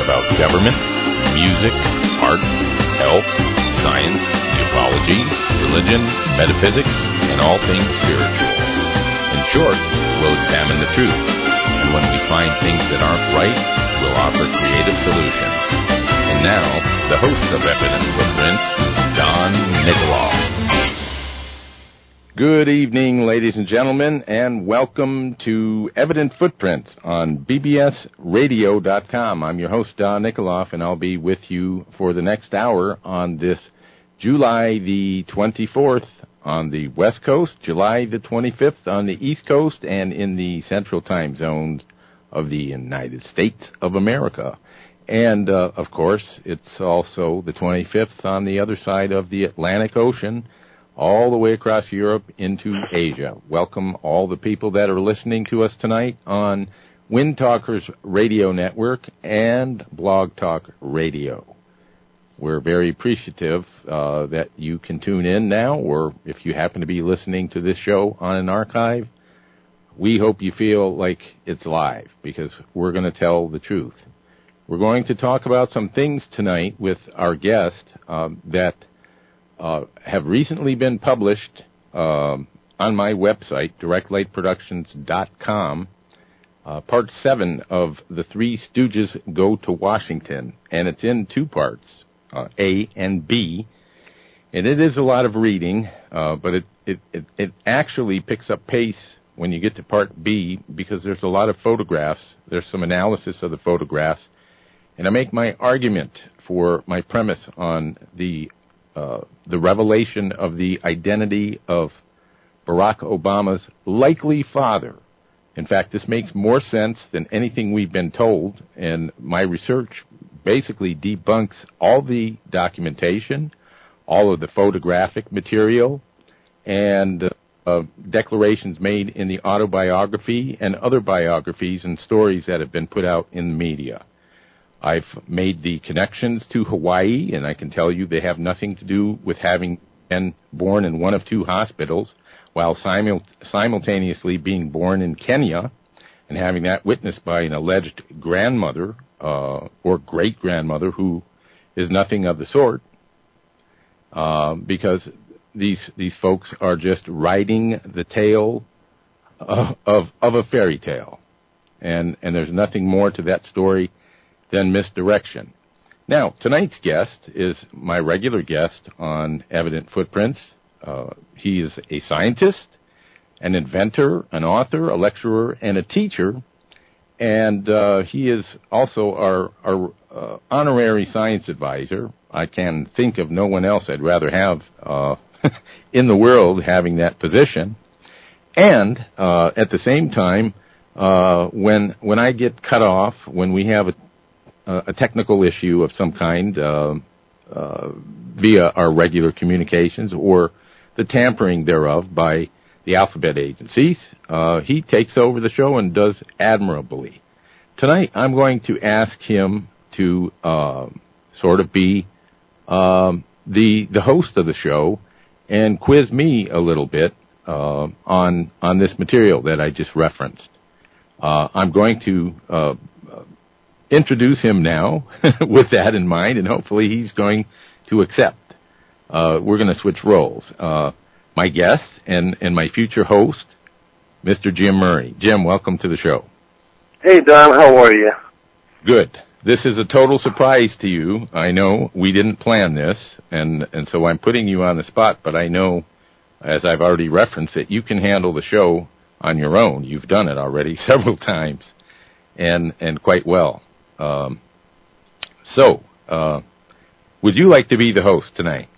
about government, music, art, health, science, ufology, religion, metaphysics, and all things spiritual. In short, we'll examine the truth, and when we find things that aren't right, we'll offer creative solutions. And now, the host of Evident Footprints, Don Nikoloff. Good evening, ladies and gentlemen, and welcome to Evident Footprints on bbsradio.com. I'm your host, Don Nikoloff, and I'll be with you for the next hour on this July the 24th on the West Coast, July the 25th on the East Coast, and in the Central Time Zone of the United States of America. And, of course, it's also the 25th on the other side of the Atlantic Ocean, all the way across Europe into Asia. Welcome all the people that are listening to us tonight on Wind Talkers Radio Network and Blog Talk Radio. We're very appreciative that you can tune in now, or if you happen to be listening to this show on an archive, we hope you feel like it's live, because we're going to tell the truth. We're going to talk about some things tonight with our guest that have recently been published on my website, directlightproductions.com, part 7 of The Three Stooges Go to Washington, and it's in two parts, A and B, and it is a lot of reading, but it actually picks up pace when you get to part B, because there's a lot of photographs, there's some analysis of the photographs, and I make my argument for my premise on the revelation of the identity of Barack Obama's likely father. In fact, this makes more sense than anything we've been told, and my research basically debunks all the documentation, all of the photographic material, and declarations made in the autobiography and other biographies and stories that have been put out in the media. I've made the connections to Hawaii, and I can tell you they have nothing to do with having been born in one of two hospitals, while simultaneously being born in Kenya and having that witnessed by an alleged grandmother or great-grandmother who is nothing of the sort, because these folks are just writing the tale of a fairy tale, and there's nothing more to that story than misdirection. Now, tonight's guest is my regular guest on Evident Footprints. He is a scientist, an inventor, an author, a lecturer, and a teacher, and he is also our honorary science advisor. I can think of no one else I'd rather have in the world having that position. And at the same time, when I get cut off, when we have a technical issue of some kind via our regular communications or the tampering thereof by the alphabet agencies, he takes over the show and does admirably. Tonight, I'm going to ask him to sort of be the host of the show and quiz me a little bit on this material that I just referenced. I'm going to introduce him now with that in mind, and hopefully he's going to accept. We're going to switch roles. My guest and my future host, Mr. Jim Murray. Jim, welcome to the show. Hey, Don, how are you? Good. This is a total surprise to you. I know we didn't plan this, and so I'm putting you on the spot, but I know, as I've already referenced, that you can handle the show on your own. You've done it already several times, and quite well. Would you like to be the host tonight?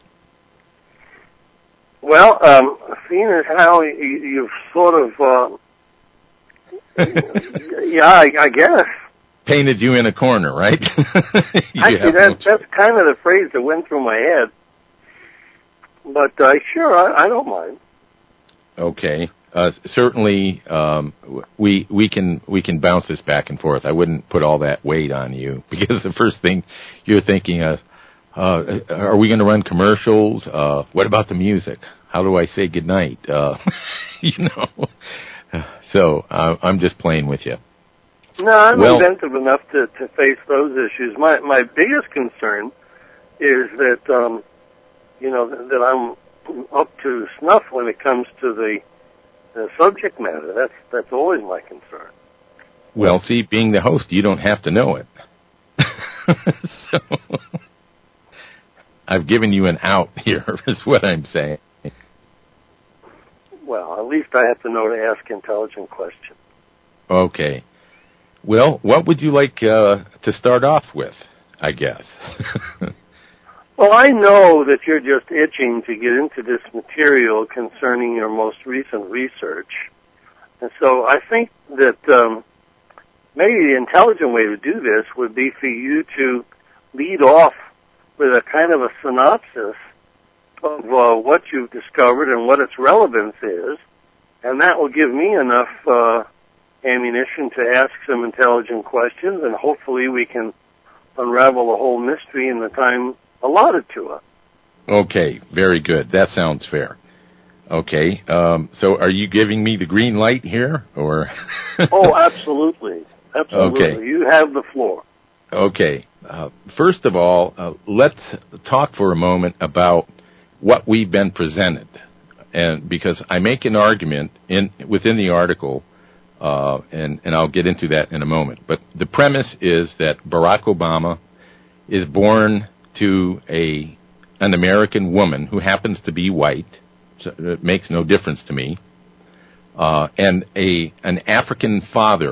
Well, seeing as how you've sort of, yeah, I guess. Painted you in a corner, right? Actually, that's kind of the phrase that went through my head. But sure, I don't mind. Okay. Certainly, we can bounce this back and forth. I wouldn't put all that weight on you, because the first thing you're thinking is, are we going to run commercials? What about the music? How do I say goodnight? So I'm just playing with you. No, I'm inventive enough to face those issues. My biggest concern is that, that I'm up to snuff when it comes to the subject matter. That's always my concern. Well, see, being the host, you don't have to know it. So, I've given you an out here, is what I'm saying. Well, at least I have to know to ask intelligent questions. Okay. Well, what would you like to start off with, I guess? Well, I know that you're just itching to get into this material concerning your most recent research. And so I think that maybe the intelligent way to do this would be for you to lead off with a kind of a synopsis of what you've discovered and what its relevance is, and that will give me enough ammunition to ask some intelligent questions, and hopefully we can unravel the whole mystery in the time allotted to us. Okay, very good. That sounds fair. Okay, so are you giving me the green light here, or? Oh, absolutely. Absolutely. Okay. You have the floor. Okay. First of all, let's talk for a moment about what we've been presented, and because I make an argument within the article, and I'll get into that in a moment. But the premise is that Barack Obama is born to an American woman who happens to be white. So it makes no difference to me, and an African father.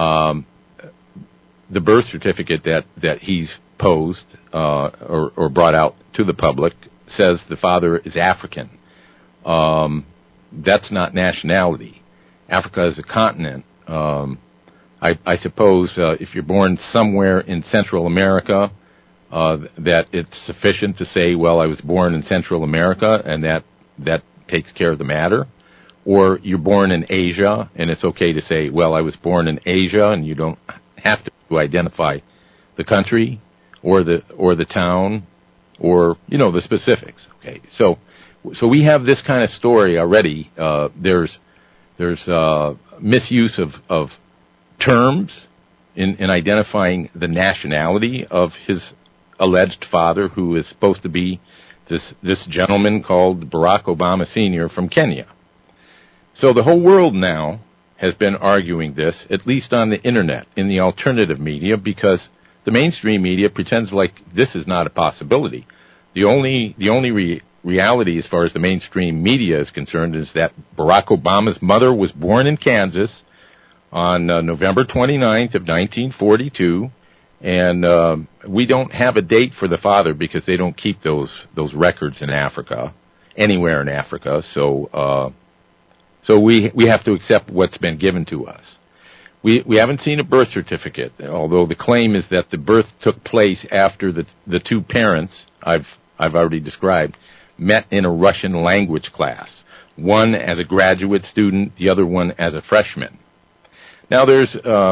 The birth certificate that he's posed or brought out to the public says the father is African. That's not nationality. Africa is a continent. I suppose if you're born somewhere in Central America, that it's sufficient to say, well, I was born in Central America, and that takes care of the matter. Or you're born in Asia, and it's okay to say, well, I was born in Asia, and you don't have to identify the country or the town or the specifics. Okay, so we have this kind of story already. There's misuse of terms in identifying the nationality of his alleged father, who is supposed to be this gentleman called Barack Obama Sr. from Kenya. So the whole world now has been arguing this, at least on the internet, in the alternative media, because the mainstream media pretends like this is not a possibility. The only reality as far as the mainstream media is concerned is that Barack Obama's mother was born in Kansas on November 29th of 1942, and we don't have a date for the father because they don't keep those records in Africa, anywhere in Africa, so we have to accept what's been given to us. We haven't seen a birth certificate, although the claim is that the birth took place after the two parents I've already described met in a Russian language class, one as a graduate student, the other one as a freshman. Now there's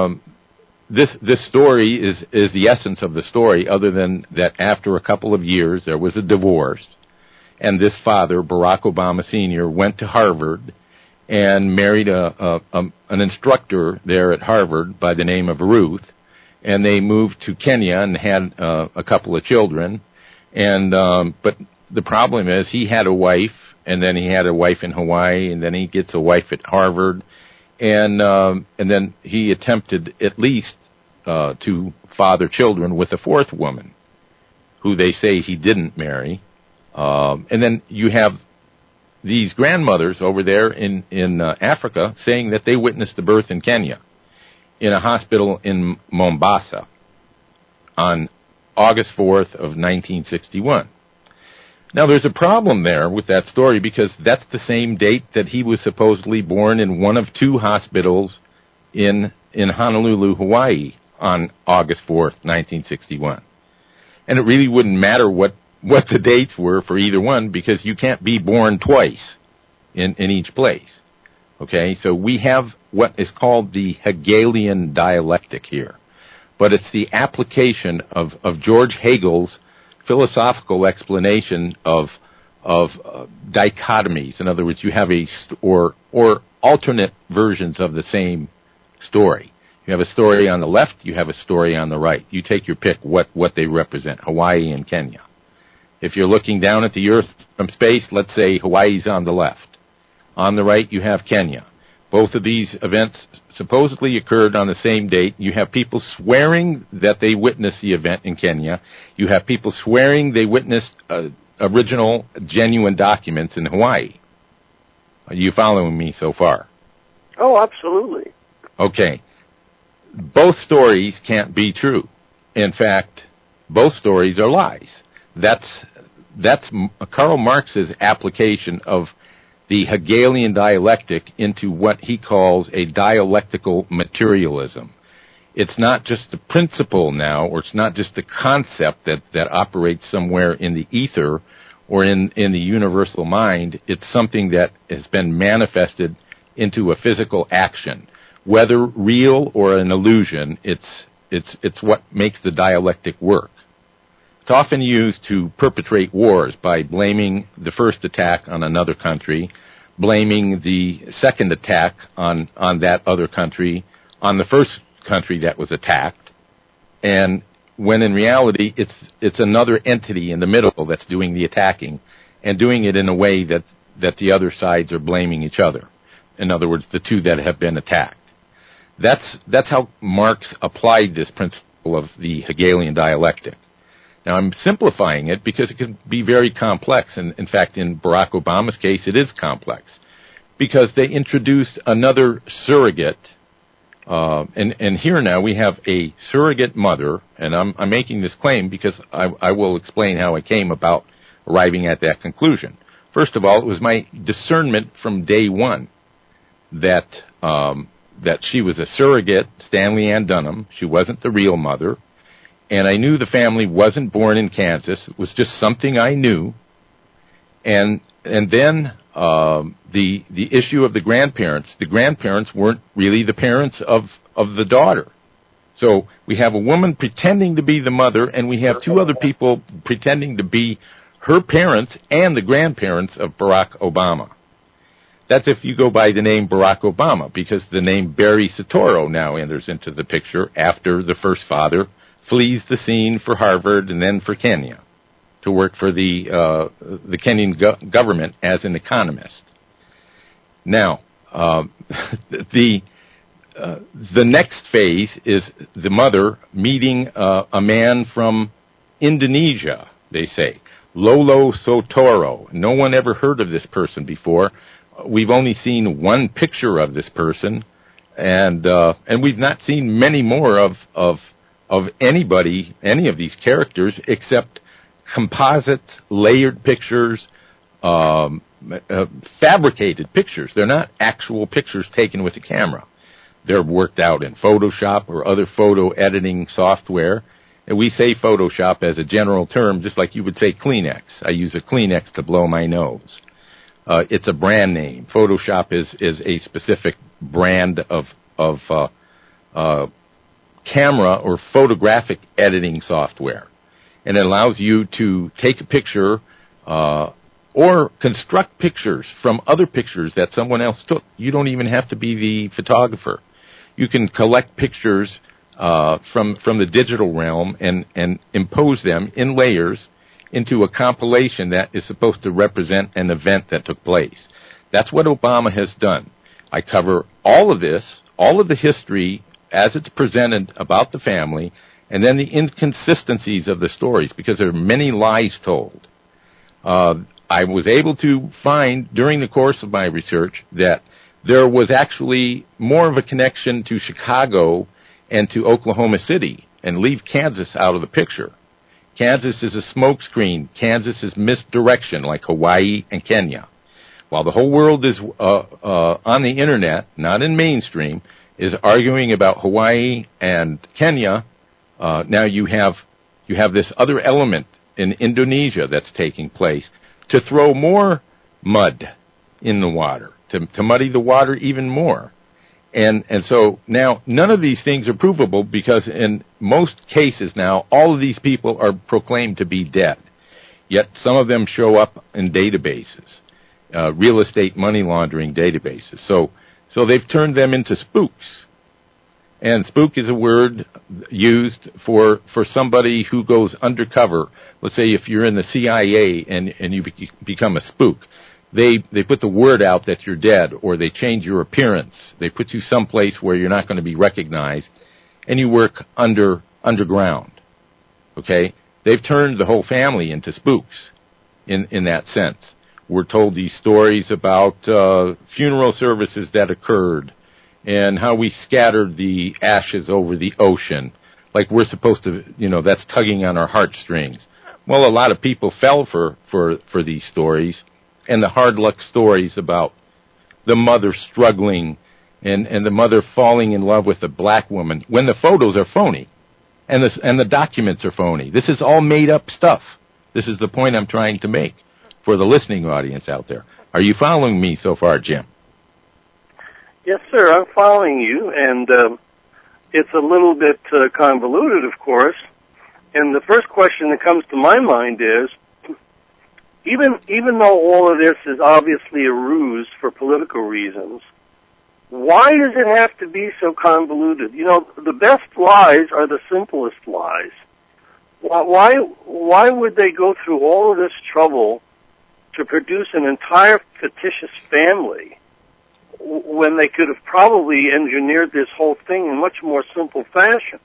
this story is the essence of the story, other than that after a couple of years there was a divorce, and this father, Barack Obama Sr., went to Harvard and married an instructor there at Harvard by the name of Ruth, and they moved to Kenya and had a couple of children. And but the problem is he had a wife, and then he had a wife in Hawaii, and then he gets a wife at Harvard, and then he attempted at least to father children with a fourth woman, who they say he didn't marry. And then you have these grandmothers over there in Africa saying that they witnessed the birth in Kenya, in a hospital in Mombasa, on August 4th of 1961. Now, there's a problem there with that story because that's the same date that he was supposedly born in one of two hospitals in Honolulu, Hawaii, on August 4th, 1961. And it really wouldn't matter what the dates were for either one, because you can't be born twice in each place. Okay, so we have what is called the Hegelian dialectic here. But it's the application of George Hegel's philosophical explanation of dichotomies. In other words, you have or alternate versions of the same story. You have a story on the left, you have a story on the right. You take your pick what they represent, Hawaii and Kenya. If you're looking down at the Earth from space, let's say Hawaii's on the left. On the right, you have Kenya. Both of these events supposedly occurred on the same date. You have people swearing that they witnessed the event in Kenya. You have people swearing they witnessed original, genuine documents in Hawaii. Are you following me so far? Oh, absolutely. Okay. Both stories can't be true. In fact, both stories are lies. That's Karl Marx's application of the Hegelian dialectic into what he calls a dialectical materialism. It's not just the principle now, or it's not just the concept that operates somewhere in the ether or in the universal mind. It's something that has been manifested into a physical action. Whether real or an illusion, it's what makes the dialectic work. It's often used to perpetrate wars by blaming the first attack on another country, blaming the second attack on that other country, on the first country that was attacked, and when in reality it's another entity in the middle that's doing the attacking, and doing it in a way that the other sides are blaming each other. In other words, the two that have been attacked. That's how Marx applied this principle of the Hegelian dialectic. Now, I'm simplifying it because it can be very complex, and in fact, in Barack Obama's case, it is complex, because they introduced another surrogate, and here now we have a surrogate mother, and I'm making this claim because I will explain how I came about arriving at that conclusion. First of all, it was my discernment from day one that she was a surrogate, Stanley Ann Dunham. She wasn't the real mother. And I knew the family wasn't born in Kansas. It was just something I knew. And then the issue of the grandparents weren't really the parents of the daughter. So we have a woman pretending to be the mother, and we have two other people pretending to be her parents and the grandparents of Barack Obama. That's if you go by the name Barack Obama, because the name Barry Soetoro now enters into the picture after the first father flees the scene for Harvard and then for Kenya to work for the Kenyan government as an economist. Now, the next phase is the mother meeting a man from Indonesia, they say, Lolo Soetoro. No one ever heard of this person before. We've only seen one picture of this person, and we've not seen many more of anybody, any of these characters, except composite, layered pictures, fabricated pictures. They're not actual pictures taken with a camera. They're worked out in Photoshop or other photo editing software. And we say Photoshop as a general term, just like you would say Kleenex. I use a Kleenex to blow my nose. It's a brand name. Photoshop is a specific brand of camera or photographic editing software. And it allows you to take a picture or construct pictures from other pictures that someone else took. You don't even have to be the photographer. You can collect pictures from the digital realm and impose them in layers into a compilation that is supposed to represent an event that took place. That's what Obama has done. I cover all of this, all of the history as it's presented about the family, and then the inconsistencies of the stories, because there are many lies told. I was able to find during the course of my research that there was actually more of a connection to Chicago and to Oklahoma City, and leave Kansas out of the picture. Kansas is a smokescreen. Kansas is misdirection, like Hawaii and Kenya. While the whole world is on the internet, not in mainstream, is arguing about Hawaii and Kenya, now you have this other element in Indonesia that's taking place to throw more mud in the water, to muddy the water even more. And so now none of these things are provable, because in most cases now all of these people are proclaimed to be dead. Yet some of them show up in databases, real estate money laundering databases. So they've turned them into spooks. And spook is a word used for somebody who goes undercover. Let's say if you're in the CIA and you become a spook, they put the word out that you're dead, or they change your appearance. They put you someplace where you're not going to be recognized, and you work underground. Okay? They've turned the whole family into spooks in that sense. We're told these stories about funeral services that occurred and how we scattered the ashes over the ocean. Like we're supposed to, that's tugging on our heartstrings. Well, a lot of people fell for these stories, and the hard luck stories about the mother struggling and the mother falling in love with a black woman when the photos are phony and the documents are phony. This is all made up stuff. This is the point I'm trying to make for the listening audience out there. Are you following me so far, Jim? Yes, sir, I'm following you, and it's a little bit convoluted, of course. And the first question that comes to my mind is, even though all of this is obviously a ruse for political reasons, why does it have to be so convoluted? The best lies are the simplest lies. Why would they go through all of this trouble to produce an entire fictitious family when they could have probably engineered this whole thing in much more simple fashion?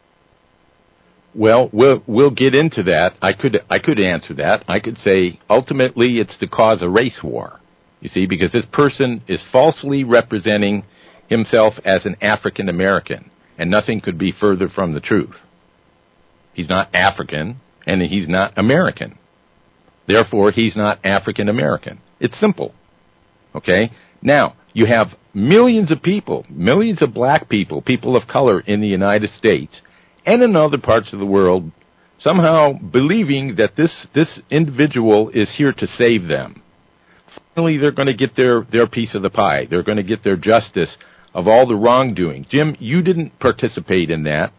Well, we'll get into that. I could answer that. I could say ultimately it's to cause a race war. You see, because this person is falsely representing himself as an African American, and nothing could be further from the truth. He's not African, and he's not American. Therefore, he's not African American. It's simple. Okay? Now, you have millions of people, millions of black people, people of color in the United States and in other parts of the world, somehow believing that this individual is here to save them. Finally, they're going to get their piece of the pie. They're going to get their justice of all the wrongdoing. Jim, you didn't participate in that,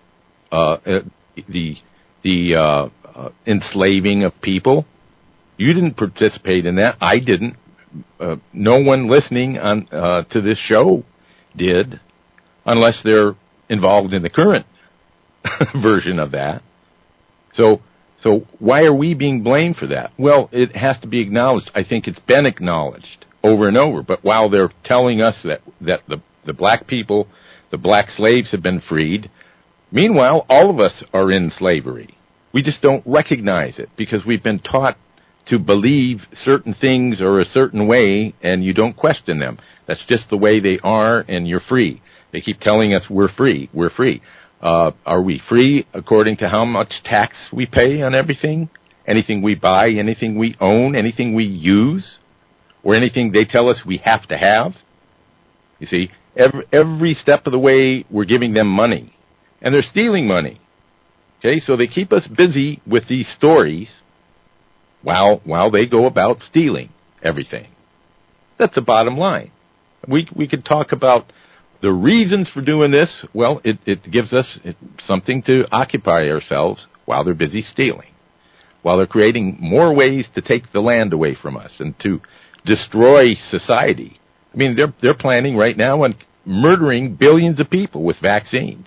the enslaving of people. You didn't participate in that. I didn't. No one listening to this show did, unless they're involved in the current version of that. So why are we being blamed for that? Well, it has to be acknowledged. I think it's been acknowledged over and over. But while they're telling us that the black people, the black slaves have been freed, meanwhile, all of us are in slavery. We just don't recognize it because we've been taught to believe certain things are a certain way, and you don't question them. That's just the way they are, and you're free. They keep telling us we're free. We're free. Are we free according to how much tax we pay on everything? Anything we buy, anything we own, anything we use, or anything they tell us we have to have? You see, every step of the way we're giving them money, and they're stealing money. Okay, so they keep us busy with these stories while they go about stealing everything. That's the bottom line. We could talk about the reasons for doing this. Well, it gives us something to occupy ourselves while they're busy stealing, while they're creating more ways to take the land away from us and to destroy society. I mean, they're planning right now on murdering billions of people with vaccines.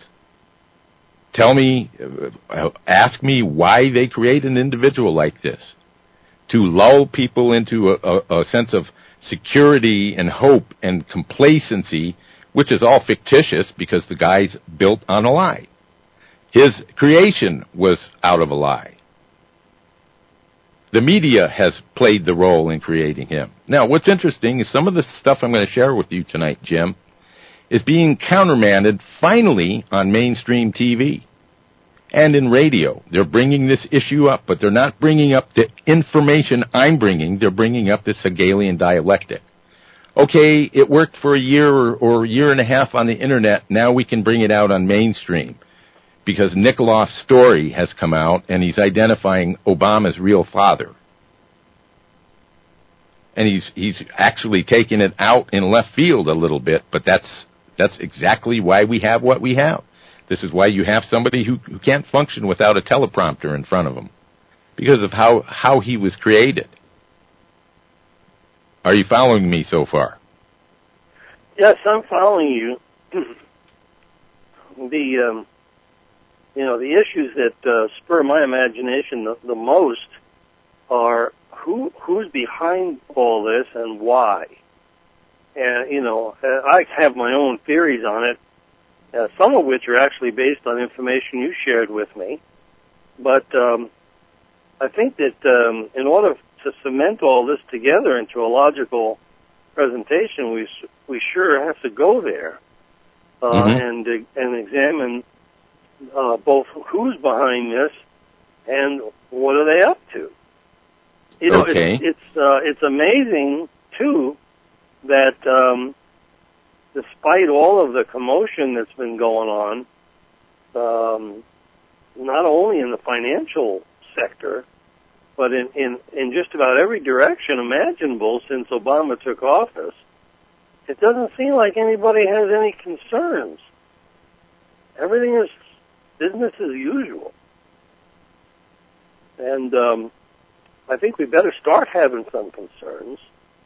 Ask me why they create an individual like this. To lull people into a sense of security and hope and complacency, which is all fictitious because the guy's built on a lie. His creation was out of a lie. The media has played the role in creating him. Now, what's interesting is some of the stuff I'm going to share with you tonight, Jim, is being countermanded finally on mainstream TV and in radio. They're bringing this issue up, but they're not bringing up the information I'm bringing. They're bringing up this Hegelian dialectic. Okay, it worked for a year or a year and a half on the Internet. Now we can bring it out on mainstream because Nikoloff's story has come out, and he's identifying Obama's real father. And he's actually taken it out in left field a little bit, but that's exactly why we have what we have. This is why you have somebody who can't function without a teleprompter in front of him, because of how he was created. Are you following me so far? Yes, I'm following you. the issues that spur my imagination the most are who's behind all this and why. And, I have my own theories on it, some of which are actually based on information you shared with me. But I think that in order to cement all this together into a logical presentation, we sure have to go there and examine both who's behind this and what are they up to. Okay. It's amazing too that despite all of the commotion that's been going on, not only in the financial sector, but in just about every direction imaginable since Obama took office, it doesn't seem like anybody has any concerns. Everything is business as usual. And I think we better start having some concerns.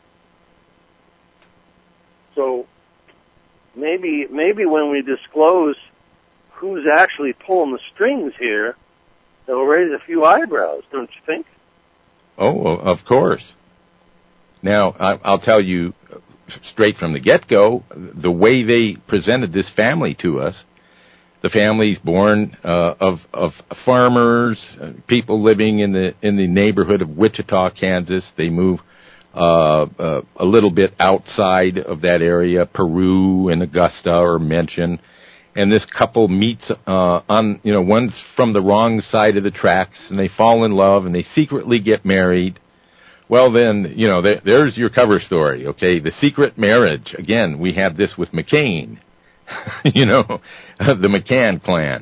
So maybe when we disclose who's actually pulling the strings here, it'll raise a few eyebrows, don't you think? Oh, of course. Now, I'll tell you straight from the get-go, the way they presented this family to us, the family's born of farmers, people living in the neighborhood of Wichita, Kansas. They move a little bit outside of that area, Peru and Augusta are mentioned. And this couple meets on, one's from the wrong side of the tracks, and they fall in love, and they secretly get married. Well, then, there's your cover story, okay? The secret marriage. Again, we have this with McCain, the McCann clan.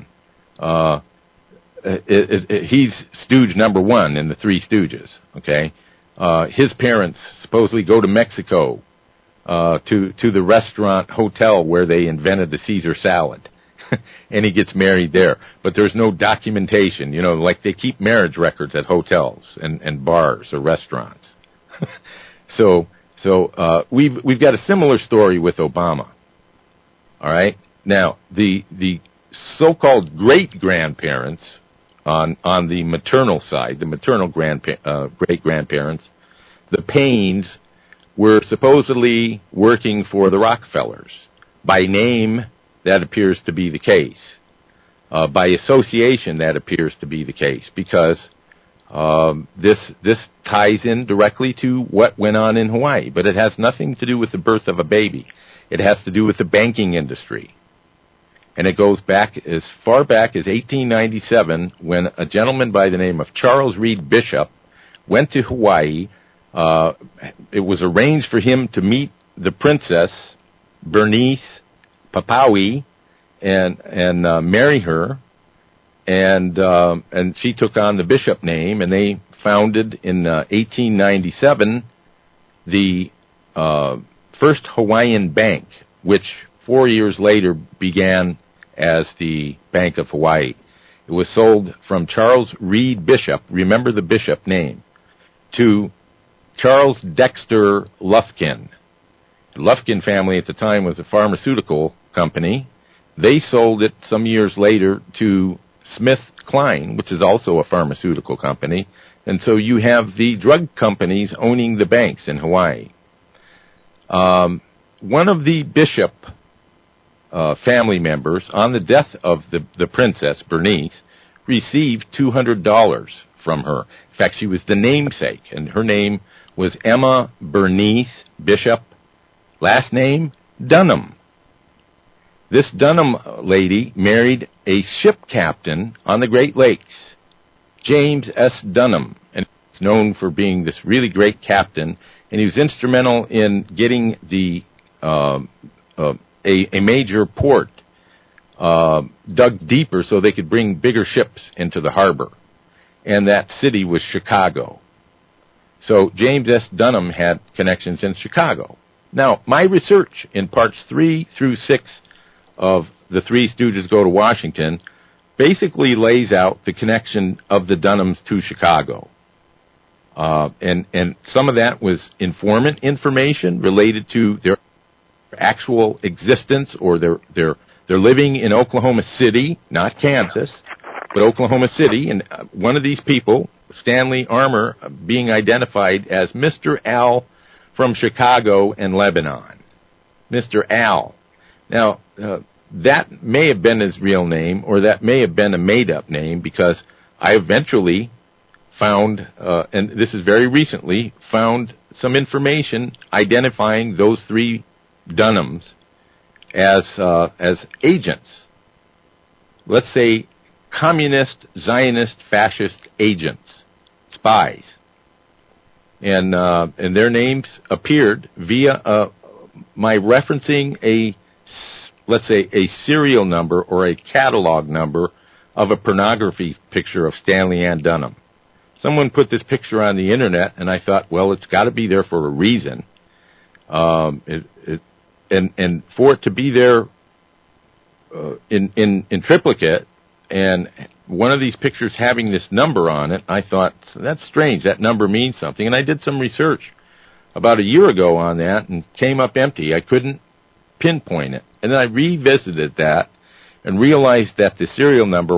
He's stooge number one in the Three Stooges, okay? His parents supposedly go to Mexico to the restaurant hotel where they invented the Caesar salad. And he gets married there. But there's no documentation, like they keep marriage records at hotels and bars or restaurants. So we've got a similar story with Obama. All right? Now, the so-called great-grandparents on the maternal side, the maternal great-grandparents, the Paynes, were supposedly working for the Rockefellers. By name, that appears to be the case. By association, that appears to be the case, because this ties in directly to what went on in Hawaii, but it has nothing to do with the birth of a baby. It has to do with the banking industry. And it goes back as far back as 1897, when a gentleman by the name of Charles Reed Bishop went to Hawaii. It was arranged for him to meet the princess, Bernice Papawi, and marry her. And she took on the Bishop name, and they founded in 1897 the first Hawaiian Bank, which 4 years later began as the Bank of Hawaii. It was sold from Charles Reed Bishop, remember the Bishop name, to Charles Dexter Lufkin. The Lufkin family at the time was a pharmaceutical company. They sold it some years later to Smith Kline, which is also a pharmaceutical company. And so you have the drug companies owning the banks in Hawaii. One of the Bishop family members, on the death of the princess, Bernice, received $200 from her. In fact, she was the namesake, and her name was Emma Bernice Bishop, last name Dunham. This Dunham lady married a ship captain on the Great Lakes, James S. Dunham, and he's known for being this really great captain, and he was instrumental in getting the a major port dug deeper so they could bring bigger ships into the harbor, and that city was Chicago. So James S. Dunham had connections in Chicago. Now, my research in parts 3 through 6 of The Three Stooges Go to Washington basically lays out the connection of the Dunhams to Chicago. And some of that was informant information related to their actual existence or their They're living in Oklahoma City, not Kansas, but Oklahoma City. And one of these people, Stanley Armour, being identified as Mr. Al from Chicago and Lebanon. Mr. Al. Now, that may have been his real name, or that may have been a made-up name, because I eventually found, and this is very recently, found some information identifying those three Dunhams as agents. Let's say communist, Zionist, fascist agents, spies. And their names appeared via my referencing let's say a serial number or a catalog number of a pornography picture of Stanley Ann Dunham. Someone put this picture on the internet, and I thought, well, it's got to be there for a reason. And for it to be there in triplicate, and one of these pictures having this number on it, I thought, that's strange. That number means something. And I did some research about a year ago on that and came up empty. I couldn't pinpoint it. And then I revisited that and realized that the serial number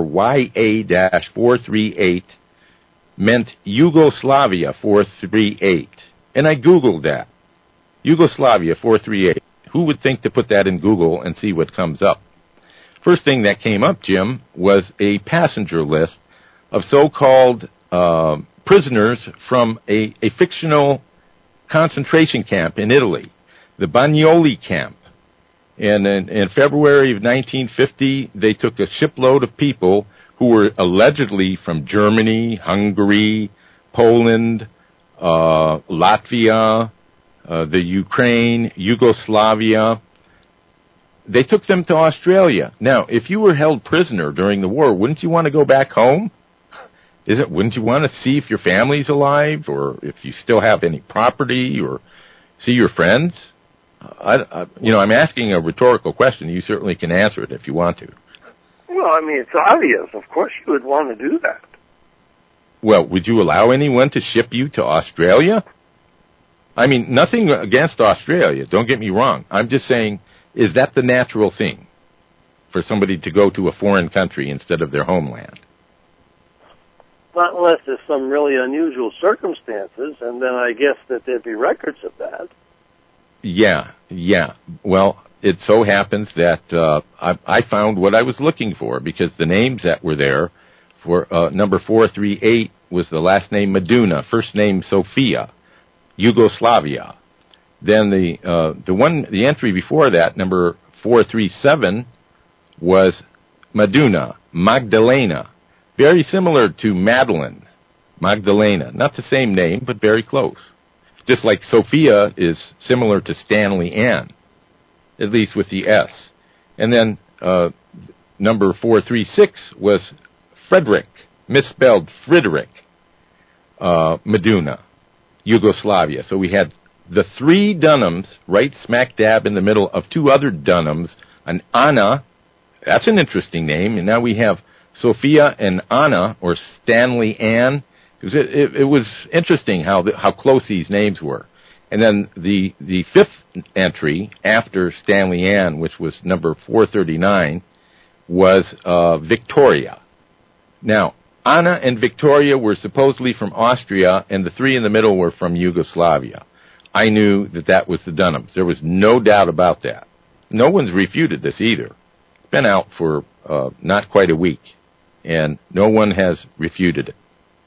YA-438 meant Yugoslavia 438. And I Googled that. Yugoslavia 438. Who would think to put that in Google and see what comes up? First thing that came up, Jim, was a passenger list of so-called prisoners from a fictional concentration camp in Italy, the Bagnoli camp. And in February of 1950, they took a shipload of people who were allegedly from Germany, Hungary, Poland, Latvia, the Ukraine, Yugoslavia. They took them to Australia. Now, if you were held prisoner during the war, wouldn't you want to go back home? Wouldn't you want to see if your family's alive, or if you still have any property, or see your friends? I'm asking a rhetorical question. You certainly can answer it if you want to. Well, I mean, it's obvious. Of course you would want to do that. Well, would you allow anyone to ship you to Australia? I mean, nothing against Australia, don't get me wrong. I'm just saying, is that the natural thing for somebody to go to a foreign country instead of their homeland? Not unless there's some really unusual circumstances, and then I guess that there'd be records of that. Yeah. Well, it so happens that I found what I was looking for, because the names that were there for number 438 was the last name Meduna, first name Sophia, Yugoslavia. Then the entry before that, number 437, was Meduna, Magdalena, very similar to Madeline, Magdalena. Not the same name, but very close. Just like Sophia is similar to Stanley Ann, at least with the S. And then number 436 was Frederick, misspelled Friedrich, Meduna, Yugoslavia. So we had the three Dunhams right smack dab in the middle of two other Dunhams, an Anna, that's an interesting name, and now we have Sophia and Anna, or Stanley Ann. It was interesting how close these names were. And then the fifth entry after Stanley Ann, which was number 439, was Victoria. Now, Anna and Victoria were supposedly from Austria, and the three in the middle were from Yugoslavia. I knew that was the Dunhams. There was no doubt about that. No one's refuted this either. It's been out for not quite a week, and no one has refuted it.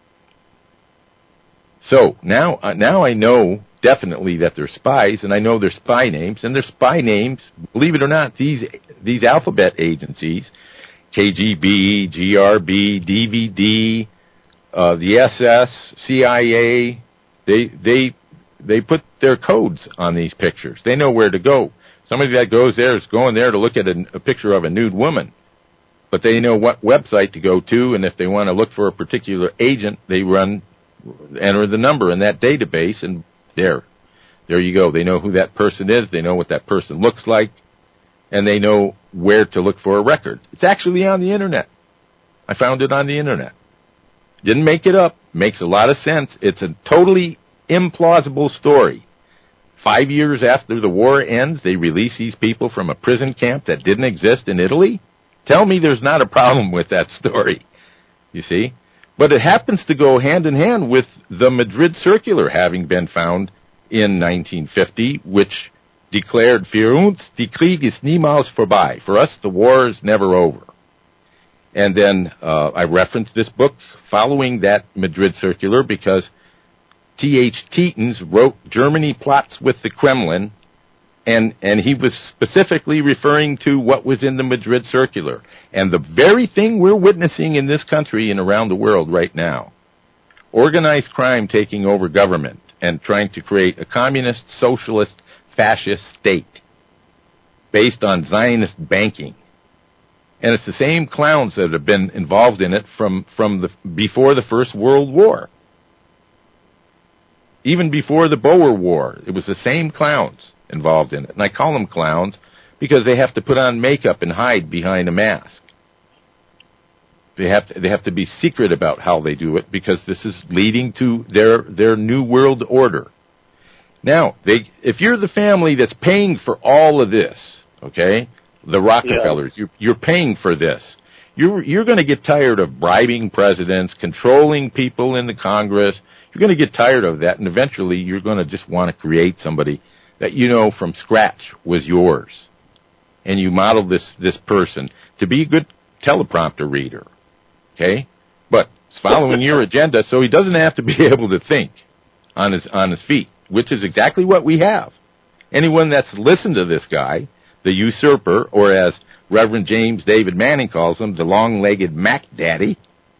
So now I know definitely that they're spies, and I know their spy names, and their spy names, believe it or not, these alphabet agencies, KGB, GRB, DVD, the SS, CIA, they put their codes on these pictures. They know where to go. Somebody that goes there is going there to look at a picture of a nude woman, but they know what website to go to, and if they want to look for a particular agent, they enter the number in that database, and there you go. They know who that person is. They know what that person looks like, and they know where to look for a record. It's actually on the Internet. I found it on the Internet. Didn't make it up. Makes a lot of sense. It's a totally implausible story. 5 years after the war ends, they release these people from a prison camp that didn't exist in Italy? Tell me there's not a problem with that story, you see? But it happens to go hand in hand with the Madrid Circular having been found in 1950, which declared, "Für uns die Krieg ist niemals vorbei." For us, the war is never over. And then I referenced this book following that Madrid Circular because T.H. Teetons wrote Germany Plots with the Kremlin, and he was specifically referring to what was in the Madrid Circular. And the very thing we're witnessing in this country and around the world right now, organized crime taking over government and trying to create a communist, socialist, fascist state based on Zionist banking. And it's the same clowns that have been involved in it from before the First World War. Even before the Boer War, it was the same clowns involved in it. And I call them clowns because they have to put on makeup and hide behind a mask. They have to be secret about how they do it because this is leading to their new world order. Now, if you're the family that's paying for all of this, okay, the Rockefellers, you're paying for this. You're going to get tired of bribing presidents, controlling people in the Congress. You're going to get tired of that, and eventually you're going to just want to create somebody that you know from scratch was yours. And you model this person to be a good teleprompter reader, okay? But it's following your agenda, so he doesn't have to be able to think on his feet, which is exactly what we have. Anyone that's listened to this guy, the usurper, or as Reverend James David Manning calls him, the long-legged Mac Daddy,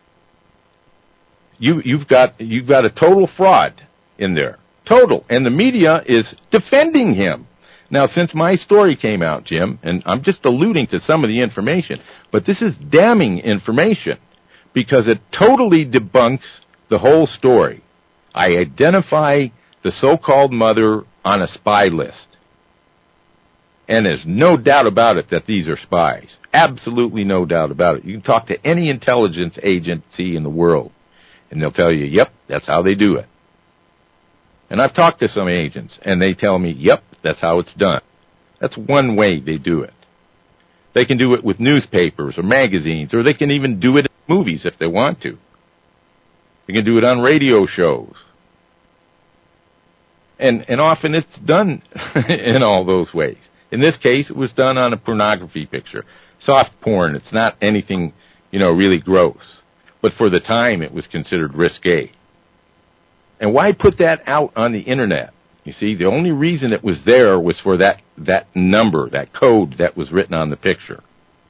you've got a total fraud in there. Total. And the media is defending him. Now, since my story came out, Jim, and I'm just alluding to some of the information, but this is damning information because it totally debunks the whole story. I identify the so-called mother on a spy list. And there's no doubt about it that these are spies. Absolutely no doubt about it. You can talk to any intelligence agency in the world, and they'll tell you, yep, that's how they do it. And I've talked to some agents, and they tell me, yep, that's how it's done. That's one way they do it. They can do it with newspapers or magazines, or they can even do it in movies if they want to. They can do it on radio shows. And often it's done in all those ways. In this case, it was done on a pornography picture. Soft porn, it's not anything, really gross. But for the time, it was considered risque. And why put that out on the Internet? You see, the only reason it was there was for that number, that code that was written on the picture.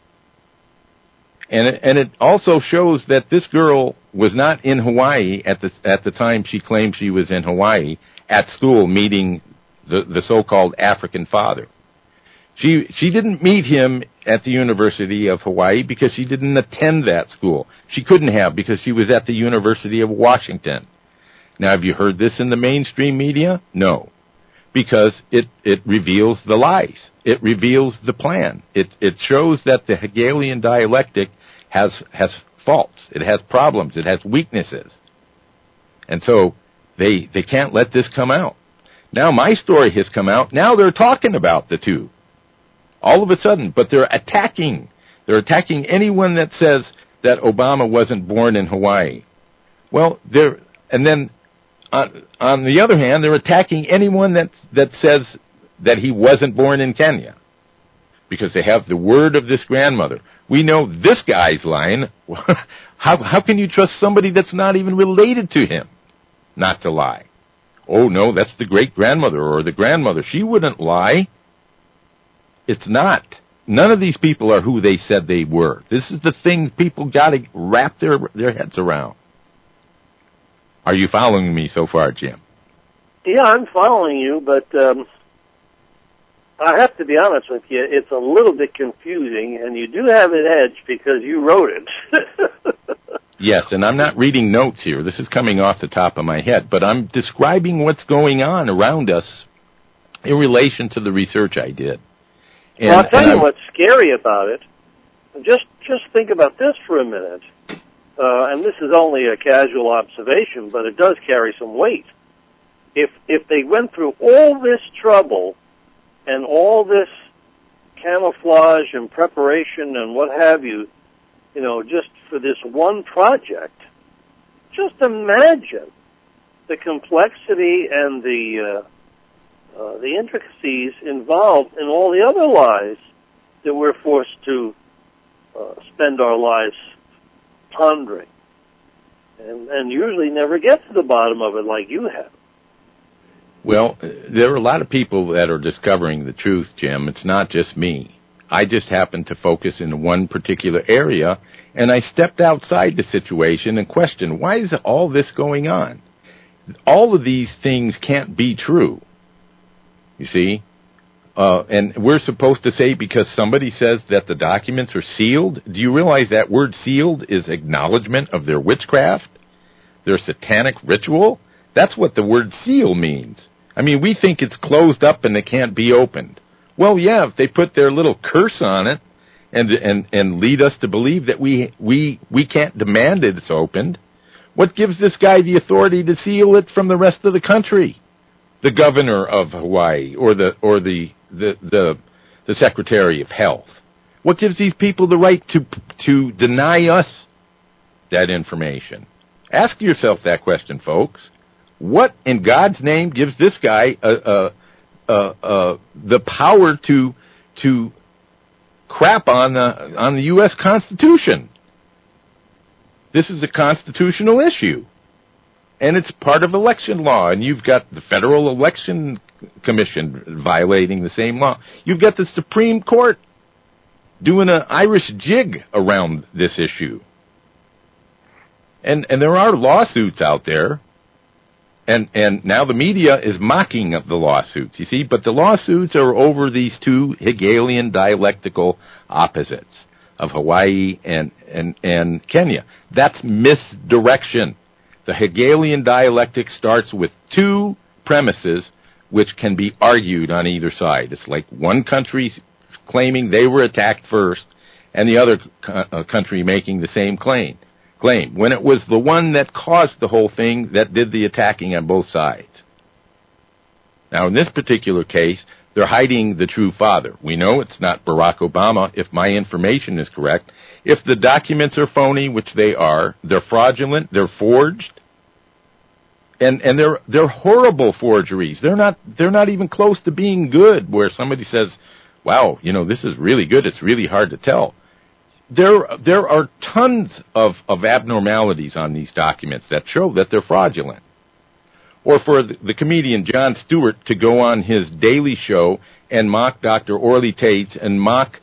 And it also shows that this girl was not in Hawaii at the time she claimed she was in Hawaii at school meeting the so-called African father. She didn't meet him at the University of Hawaii because she didn't attend that school. She couldn't have because she was at the University of Washington. Now, have you heard this in the mainstream media? No. Because it reveals the lies. It reveals the plan. It shows that the Hegelian dialectic has faults. It has problems. It has weaknesses. And so they can't let this come out. Now my story has come out. Now they're talking about the two. All of a sudden. But they're attacking. They're attacking anyone that says that Obama wasn't born in Hawaii. Well, and then on the other hand, they're attacking anyone that says that he wasn't born in Kenya. Because they have the word of this grandmother. We know this guy's lying. How can you trust somebody that's not even related to him not to lie? Oh, no, that's the great-grandmother or the grandmother. She wouldn't lie. It's not. None of these people are who they said they were. This is the thing people got to wrap their heads around. Are you following me so far, Jim? Yeah, I'm following you, but I have to be honest with you, it's a little bit confusing, and you do have an edge because you wrote it. Yes, and I'm not reading notes here. This is coming off the top of my head, but I'm describing what's going on around us in relation to the research I did. And, well, I'll tell you what's scary about it. Just think about this for a minute. And this is only a casual observation, but it does carry some weight. if they went through all this trouble and all this camouflage and preparation and what have you, just for this one project, just imagine the complexity and the intricacies involved in all the other lies that we're forced to spend our lives pondering, and usually never get to the bottom of it like you have. Well, there are a lot of people that are discovering the truth, Jim. It's not just me. I just happen to focus in one particular area, and I stepped outside the situation and questioned, why is all this going on? All of these things can't be true, you see? And we're supposed to say because somebody says that the documents are sealed. Do you realize that word sealed is acknowledgement of their witchcraft, their satanic ritual? That's what the word seal means. I mean, we think it's closed up and it can't be opened. Well, yeah, if they put their little curse on it and lead us to believe that we can't demand it's opened, what gives this guy the authority to seal it from the rest of the country? The governor of Hawaii or the Secretary of Health. What gives these people the right to deny us that information? Ask yourself that question, folks. What in God's name gives this guy the power to crap on the U.S. Constitution? This is a constitutional issue, and it's part of election law. And you've got the Federal Election Commission violating the same law. You've got the Supreme Court doing an Irish jig around this issue. And there are lawsuits out there. And now the media is mocking of the lawsuits, you see, but the lawsuits are over these two Hegelian dialectical opposites of Hawaii and Kenya. That's misdirection. The Hegelian dialectic starts with two premises which can be argued on either side. It's like one country claiming they were attacked first and the other country making the same claim, when it was the one that caused the whole thing that did the attacking on both sides. Now, in this particular case, they're hiding the true father. We know it's not Barack Obama, if my information is correct. If the documents are phony, which they are, they're fraudulent, they're forged, and they're horrible forgeries. They're not even close to being good, where somebody says, wow, this is really good, it's really hard to tell. There are tons of abnormalities on these documents that show that they're fraudulent. Or for the comedian Jon Stewart to go on his daily show and mock Dr. Orly Tates and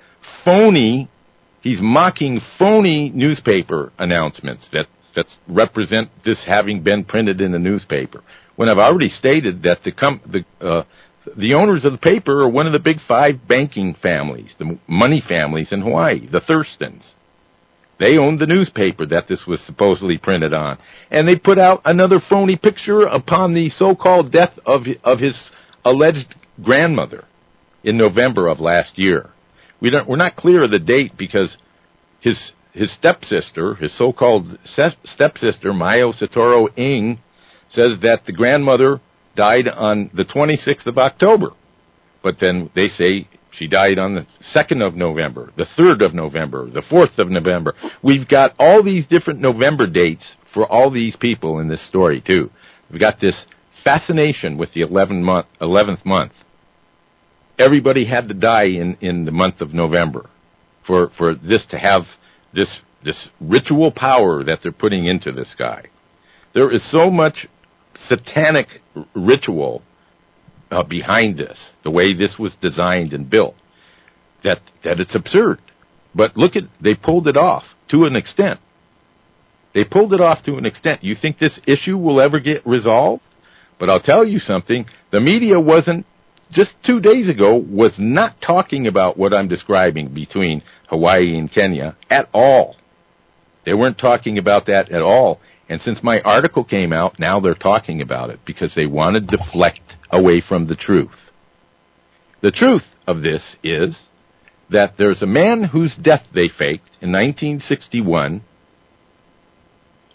he's mocking phony newspaper announcements that represent this having been printed in the newspaper. When I've already stated that the owners of the paper are one of the big five banking families, the money families in Hawaii, the Thurstons. They owned the newspaper that this was supposedly printed on. And they put out another phony picture upon the so-called death of his alleged grandmother in November of last year. We're not clear of the date because his stepsister, his so-called stepsister, Mayo Satoru Ing, says that the grandmother died on the 26th of October. But then they say she died on the 2nd of November, the 3rd of November, the 4th of November. We've got all these different November dates for all these people in this story, too. We've got this fascination with the 11th month. Everybody had to die in the month of November for this to have this ritual power that they're putting into this guy. There is so much satanic ritual behind this, the way this was designed and built, that it's absurd. But they pulled it off to an extent. They pulled it off to an extent. You think this issue will ever get resolved? But I'll tell you something, the media just 2 days ago, was not talking about what I'm describing between Hawaii and Kenya at all. They weren't talking about that at all. And since my article came out, now they're talking about it because they want to deflect away from the truth. The truth of this is that there's a man whose death they faked in 1961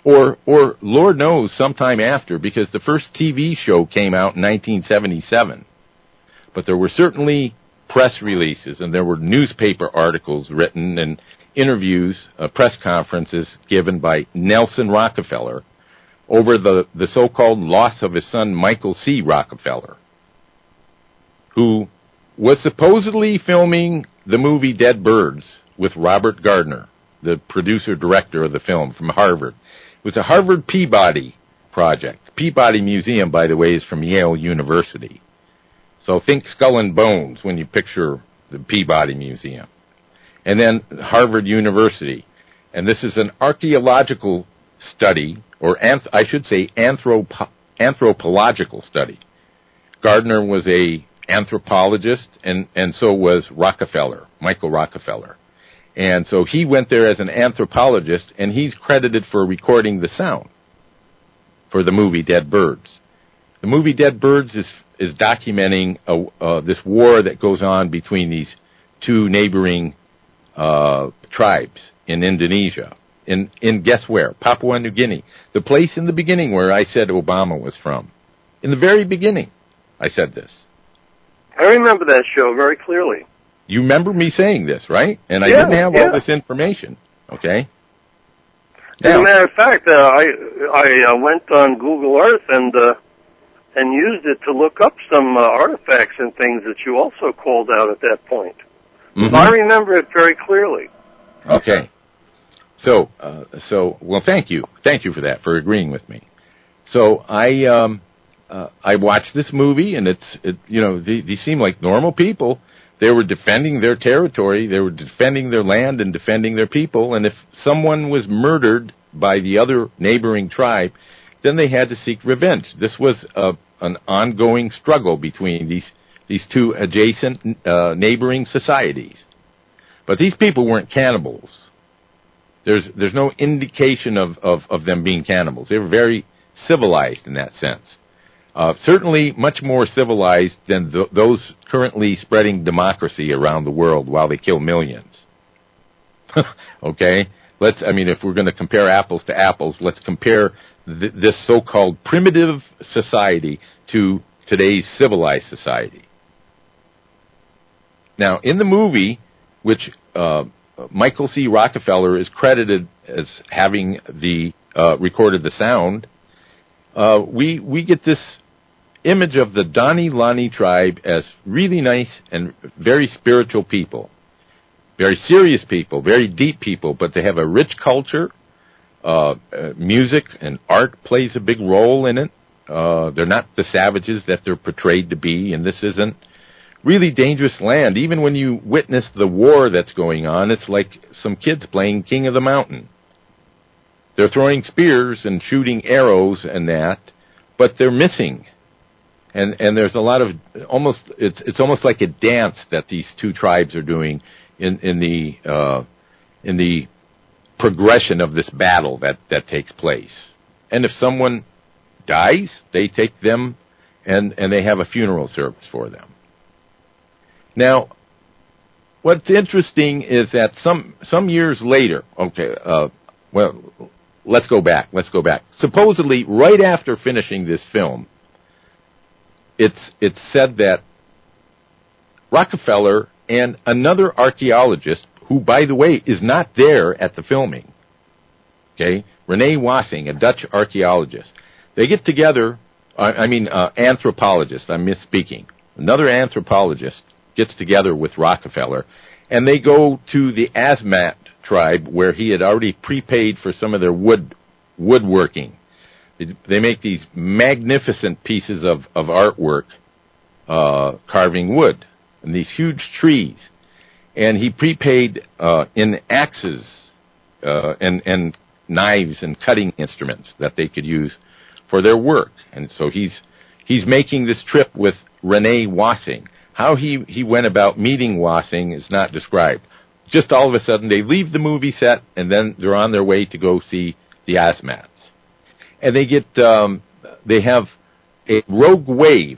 or Lord knows sometime after, because the first TV show came out in 1977. But there were certainly press releases, and there were newspaper articles written and interviews, press conferences given by Nelson Rockefeller over the so-called loss of his son Michael C. Rockefeller, who was supposedly filming the movie Dead Birds with Robert Gardner, the producer-director of the film from Harvard. It was a Harvard Peabody project. Peabody Museum, by the way, is from Yale University. So think Skull and Bones when you picture the Peabody Museum. And then Harvard University. And this is an archaeological study, or I should say anthropological study. Gardner was a anthropologist, and so was Rockefeller, Michael Rockefeller. And so he went there as an anthropologist, and he's credited for recording the sound for the movie Dead Birds. The movie Dead Birds is documenting this war that goes on between these two neighboring tribes in Indonesia. In guess where? Papua New Guinea. The place in the beginning where I said Obama was from. In the very beginning, I said this. I remember that show very clearly. You remember me saying this, right? And I didn't have all this information, okay? Now, as a matter of fact, I went on Google Earth and used it to look up some artifacts and things that you also called out at that point. Mm-hmm. I remember it very clearly. Okay. So, well, thank you. Thank you for that, for agreeing with me. So I watched this movie, and they seem like normal people. They were defending their territory, they were defending their land and defending their people, and if someone was murdered by the other neighboring tribe, then they had to seek revenge. This was an ongoing struggle between these two adjacent neighboring societies. But these people weren't cannibals. There's no indication of them being cannibals. They were very civilized in that sense. Certainly much more civilized than those currently spreading democracy around the world while they kill millions. Okay? If we're going to compare apples to apples, let's compare this so-called primitive society to today's civilized society. Now, in the movie, which Michael C. Rockefeller is credited as having recorded the sound, we get this image of the Dani Lani tribe as really nice and very spiritual people, very serious people, very deep people, but they have a rich culture. Music and art plays a big role in it. They're not the savages that they're portrayed to be, and this isn't really dangerous land. Even when you witness the war that's going on, it's like some kids playing King of the Mountain. They're throwing spears and shooting arrows and that, but they're missing. And there's a lot of it's almost like a dance that these two tribes are doing in the progression of this battle that takes place. And if someone dies, they take them and they have a funeral service for them. Now, what's interesting is that some years later, let's go back. Supposedly, right after finishing this film, it's said that Rockefeller and another archaeologist, who, by the way, is not there at the filming, okay, Rene Wassing, a Dutch archaeologist, they get together, anthropologist, I'm misspeaking, another anthropologist gets together with Rockefeller, and they go to the Asmat tribe where he had already prepaid for some of their woodworking. They make these magnificent pieces of artwork, carving wood, and these huge trees. And he prepaid in axes and knives and cutting instruments that they could use for their work. And so he's making this trip with Rene Wassing. How he went about meeting Wassing is not described. Just all of a sudden, they leave the movie set, and then they're on their way to go see the Asmats. And they have a rogue wave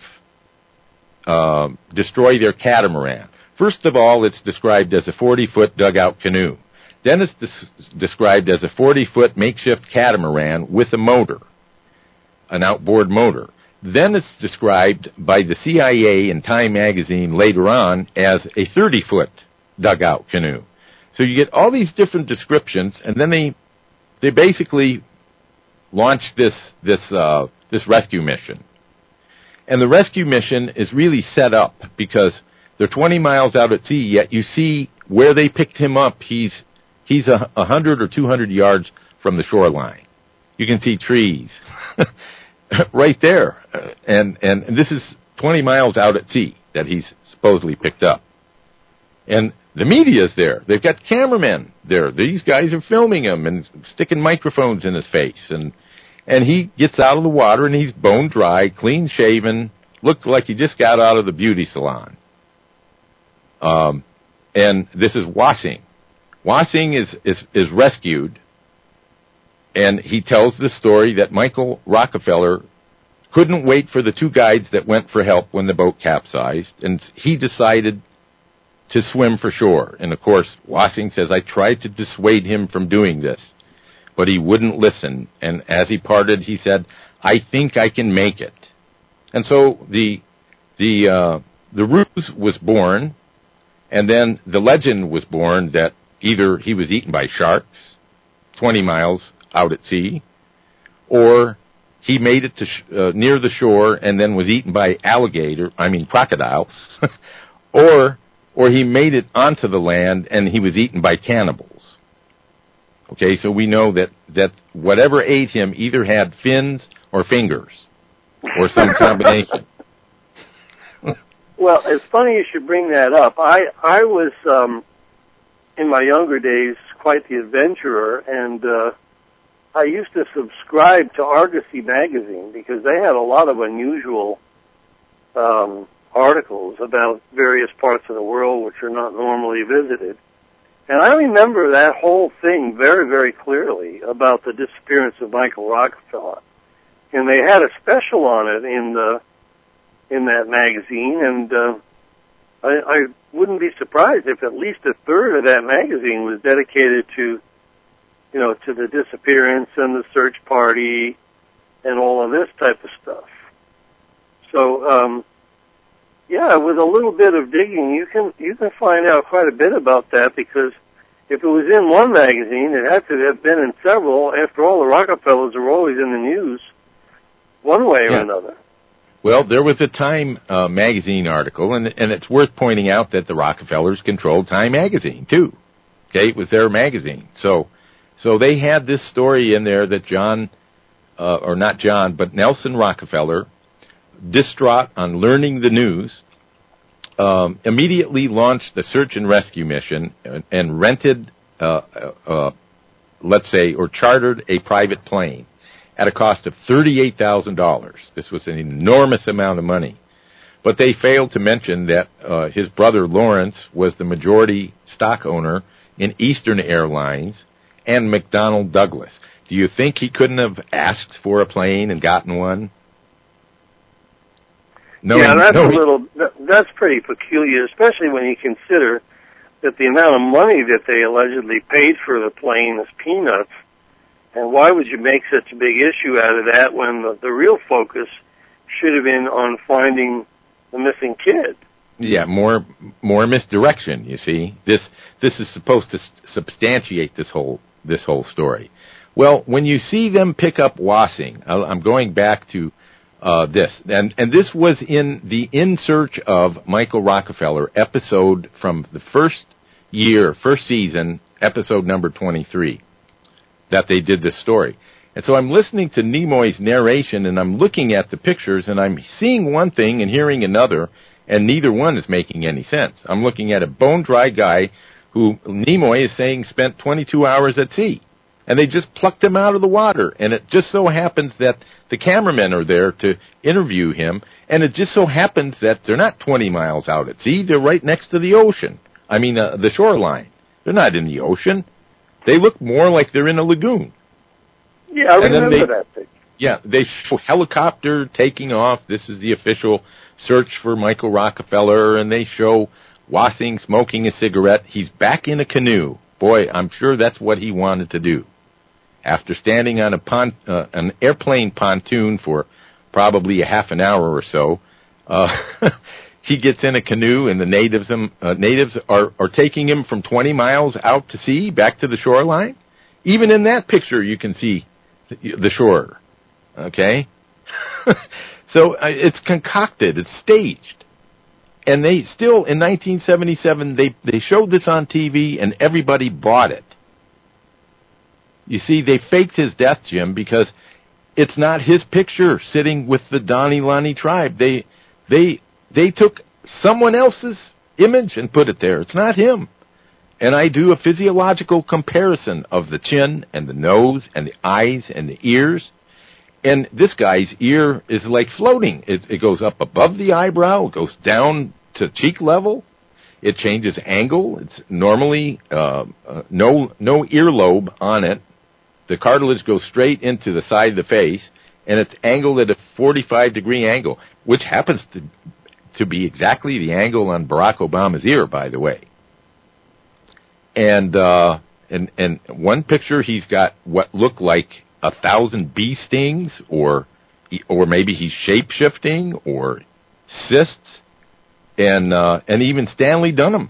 destroy their catamaran. First of all, it's described as a 40-foot dugout canoe. Then it's described as a 40-foot makeshift catamaran with a motor, an outboard motor. Then it's described by the CIA and Time magazine later on as a 30-foot dugout canoe. So you get all these different descriptions, and then they basically launched this rescue mission. And the rescue mission is really set up because they're 20 miles out at sea, yet you see where they picked him up. He's 100 or 200 yards from the shoreline. You can see trees right there. And this is 20 miles out at sea that he's supposedly picked up. And the media's there. They've got cameramen there. These guys are filming him and sticking microphones in his face. And he gets out of the water, and he's bone dry, clean shaven, looked like he just got out of the beauty salon. And this is Wassing. Wassing is rescued, and he tells the story that Michael Rockefeller couldn't wait for the two guides that went for help when the boat capsized, and he decided to swim for shore. And, of course, Wassing says, I tried to dissuade him from doing this, but he wouldn't listen. And as he parted, he said, I think I can make it. And so the ruse was born, and then the legend was born that either he was eaten by sharks 20 miles out at sea, or he made it to near the shore and then was eaten by crocodiles, or he made it onto the land and he was eaten by cannibals. Okay, so we know that whatever ate him either had fins or fingers, or some combination. Well, it's funny you should bring that up. I was, in my younger days, quite the adventurer, and I used to subscribe to Argosy magazine because they had a lot of unusual articles about various parts of the world which are not normally visited. And I remember that whole thing very, very clearly about the disappearance of Michael Rockefeller. And they had a special on it in that magazine, and I wouldn't be surprised if at least a third of that magazine was dedicated to the disappearance and the search party and all of this type of stuff. So, with a little bit of digging, you can find out quite a bit about that, because if it was in one magazine, it had to have been in several. After all, the Rockefellers are always in the news one way or another. Well, there was a Time magazine article, and it's worth pointing out that the Rockefellers controlled Time magazine, too. Okay, it was their magazine. So they had this story in there that Nelson Rockefeller, distraught on learning the news, immediately launched the search and rescue mission and rented, chartered a private plane at a cost of $38,000. This was an enormous amount of money. But they failed to mention that his brother Lawrence was the majority stock owner in Eastern Airlines and McDonnell Douglas. Do you think he couldn't have asked for a plane and gotten one? That's pretty peculiar, especially when you consider that the amount of money that they allegedly paid for the plane is peanuts. And why would you make such a big issue out of that when the real focus should have been on finding the missing kid? Yeah, more misdirection, you see. This is supposed to substantiate this whole story. Well, when you see them pick up Wassing, I'm going back to this, and this was in the In Search of Michael Rockefeller episode from the first season, episode number 23, that they did this story. And so I'm listening to Nimoy's narration, and I'm looking at the pictures, and I'm seeing one thing and hearing another, and neither one is making any sense. I'm looking at a bone-dry guy who Nimoy is saying spent 22 hours at sea. And they just plucked him out of the water. And it just so happens that the cameramen are there to interview him. And it just so happens that they're not 20 miles out at sea. They're right next to the ocean. The shoreline. They're not in the ocean. They look more like they're in a lagoon. Yeah, I remember that thing. Yeah, they show a helicopter taking off. This is the official search for Michael Rockefeller. And they show Wassing smoking a cigarette. He's back in a canoe Boy, I'm sure that's what he wanted to do. After standing on an airplane pontoon for probably a half an hour or so, he gets in a canoe, and the natives are taking him from 20 miles out to sea, back to the shoreline. Even in that picture, you can see the shore. Okay? So it's concocted. It's staged. And they still, in 1977, they showed this on TV, and everybody bought it. You see, they faked his death, Jim, because it's not his picture sitting with the Dani Lani tribe. They took someone else's image and put it there. It's not him. And I do a physiological comparison of the chin and the nose and the eyes and the ears. And this guy's ear is like floating. It goes up above the eyebrow. It goes down to cheek level. It changes angle. It's normally no earlobe on it. The cartilage goes straight into the side of the face, and it's angled at a 45-degree angle, which happens to be exactly the angle on Barack Obama's ear, by the way. And one picture, he's got what look like 1,000 bee stings, or maybe he's shape-shifting, or cysts, and even Stanley Dunham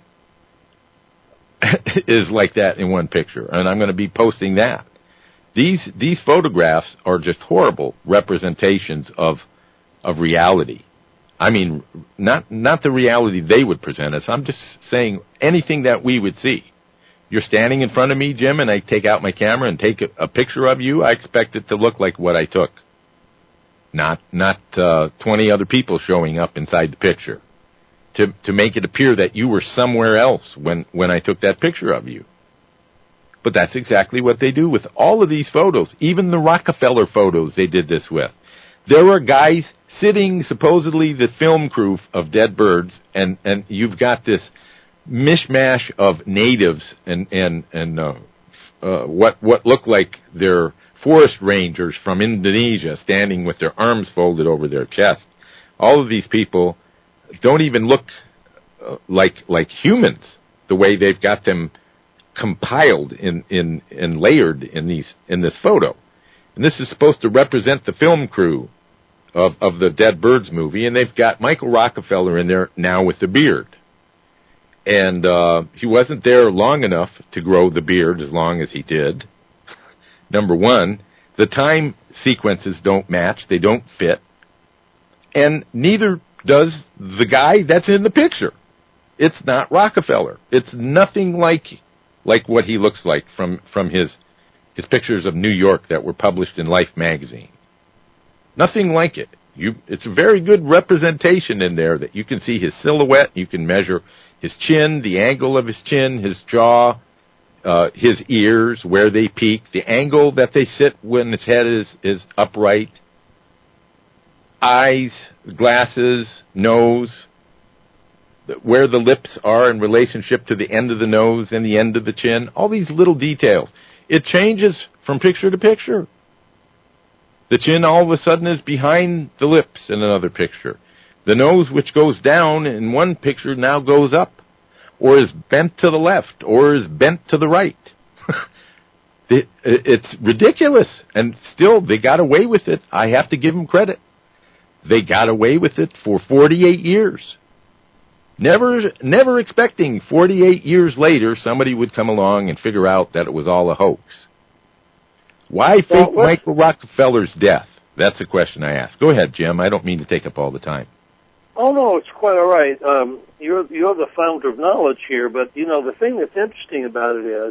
is like that in one picture, and I'm going to be posting that. These photographs are just horrible representations of reality. I mean, not the reality they would present us. I'm just saying anything that we would see. You're standing in front of me, Jim, and I take out my camera and take a picture of you. I expect it to look like what I took, not 20 other people showing up inside the picture to make it appear that you were somewhere else when I took that picture of you. But that's exactly what they do with all of these photos. Even the Rockefeller photos they did this with. There are guys sitting, supposedly the film crew of dead birds, and you've got this mishmash of natives and what look like they're forest rangers from Indonesia standing with their arms folded over their chest. All of these people don't even look like humans, the way they've got them compiled and layered in this photo. And this is supposed to represent the film crew of the Dead Birds movie, and they've got Michael Rockefeller in there now with the beard. And he wasn't there long enough to grow the beard as long as he did. Number one, the time sequences don't match. They don't fit. And neither does the guy that's in the picture. It's not Rockefeller. It's nothing like what he looks like from his pictures of New York that were published in Life magazine. Nothing like it. It's a very good representation in there that you can see his silhouette. You can measure his chin, the angle of his chin, his jaw, his ears, where they peak, the angle that they sit when his head is upright, eyes, glasses, nose, where the lips are in relationship to the end of the nose and the end of the chin, all these little details. It changes from picture to picture. The chin all of a sudden is behind the lips in another picture. The nose, which goes down in one picture, now goes up, or is bent to the left, or is bent to the right. It's ridiculous, and still they got away with it. I have to give them credit. They got away with it for 48 years. Never expecting 48 years later somebody would come along and figure out that it was all a hoax. Why fake Michael Rockefeller's death? That's a question I ask. Go ahead, Jim. I don't mean to take up all the time. Oh, no, it's quite all right. You're the founder of knowledge here, but, the thing that's interesting about it is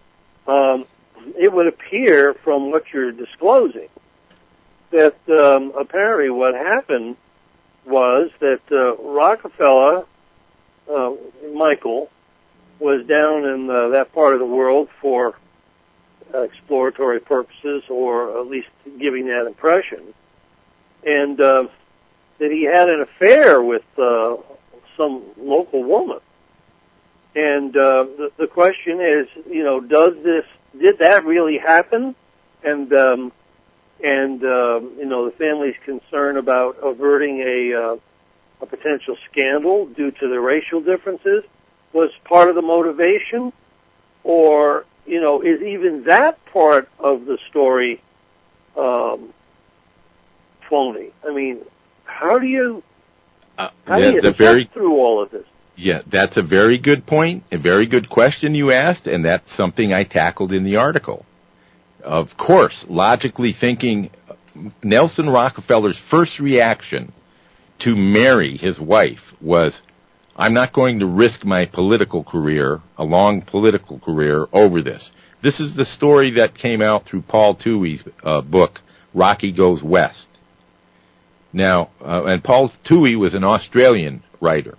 it would appear from what you're disclosing that apparently what happened was that Rockefeller, Michael, was down in that part of the world for exploratory purposes, or at least giving that impression, and that he had an affair with some local woman. And the question is, did that really happen? And the family's concern about averting a potential scandal due to the racial differences was part of the motivation. Or, is even that part of the story phony? I mean, how do you sift through all of this? Yeah, that's a very good point, a very good question you asked, and that's something I tackled in the article. Of course, logically thinking, Nelson Rockefeller's first reaction to marry his wife was, I'm not going to risk my political career, a long political career, over this. This is the story that came out through Paul Tuohy's book, Rocky Goes West. Now, and Paul Tuohy was an Australian writer,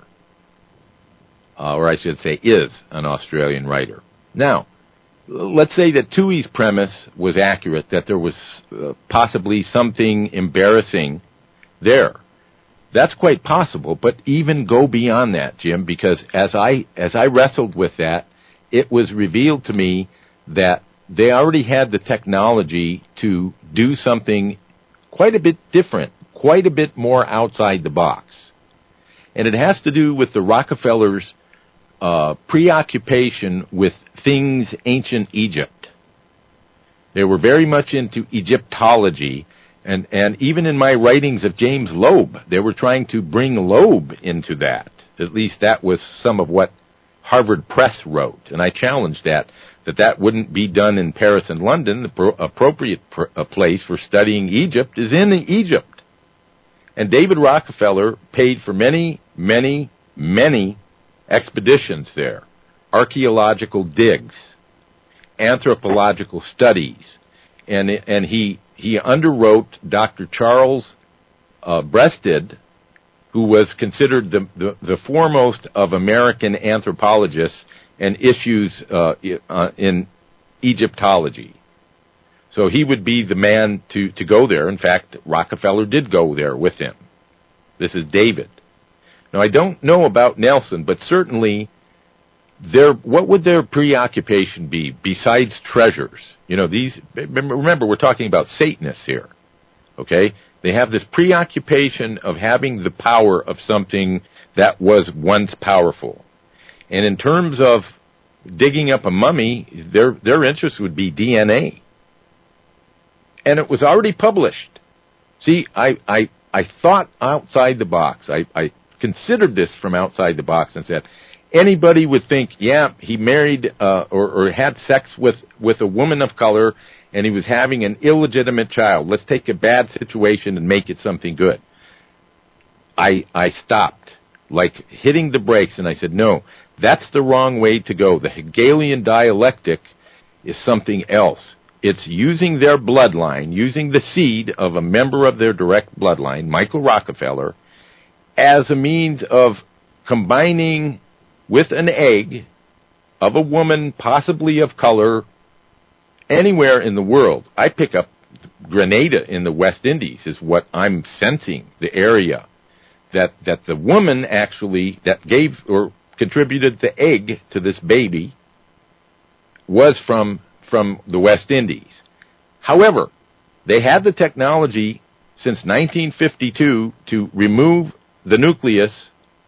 or I should say is an Australian writer. Now, let's say that Tuohy's premise was accurate, that there was possibly something embarrassing there. That's quite possible, but even go beyond that, Jim, because as I wrestled with that, it was revealed to me that they already had the technology to do something quite a bit different, quite a bit more outside the box. And it has to do with the Rockefellers' preoccupation with things ancient Egypt. They were very much into Egyptology, and even in my writings of James Loeb, they were trying to bring Loeb into that. At least that was some of what Harvard Press wrote, and I challenged that wouldn't be done in Paris and London. The appropriate place for studying Egypt is in Egypt. And David Rockefeller paid for many, many, many expeditions there, archaeological digs, anthropological studies, and he underwrote Dr. Charles Breasted, who was considered the foremost of American anthropologists and issues in Egyptology. So he would be the man to go there. In fact, Rockefeller did go there with him. This is David. Now, I don't know about Nelson, but certainly what would their preoccupation be besides treasures? Remember, we're talking about Satanists here, okay? They have this preoccupation of having the power of something that was once powerful. And in terms of digging up a mummy, their interest would be DNA. And it was already published. See, I thought outside the box. I considered this from outside the box and said, anybody would think, yeah, he married or had sex with a woman of color, and he was having an illegitimate child. Let's take a bad situation and make it something good. I stopped, like hitting the brakes, and I said, no, that's the wrong way to go. The Hegelian dialectic is something else. It's using their bloodline, using the seed of a member of their direct bloodline, Michael Rockefeller, as a means of combining with an egg of a woman possibly of color anywhere in the world. I pick up Grenada in the West Indies is what I'm sensing, the area that the woman actually that gave or contributed the egg to this baby was from the West Indies. However, they had the technology since 1952 to remove the nucleus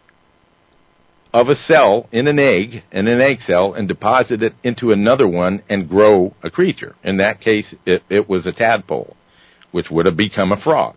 of a cell in an egg cell, and deposit it into another one and grow a creature. In that case, it was a tadpole, which would have become a frog.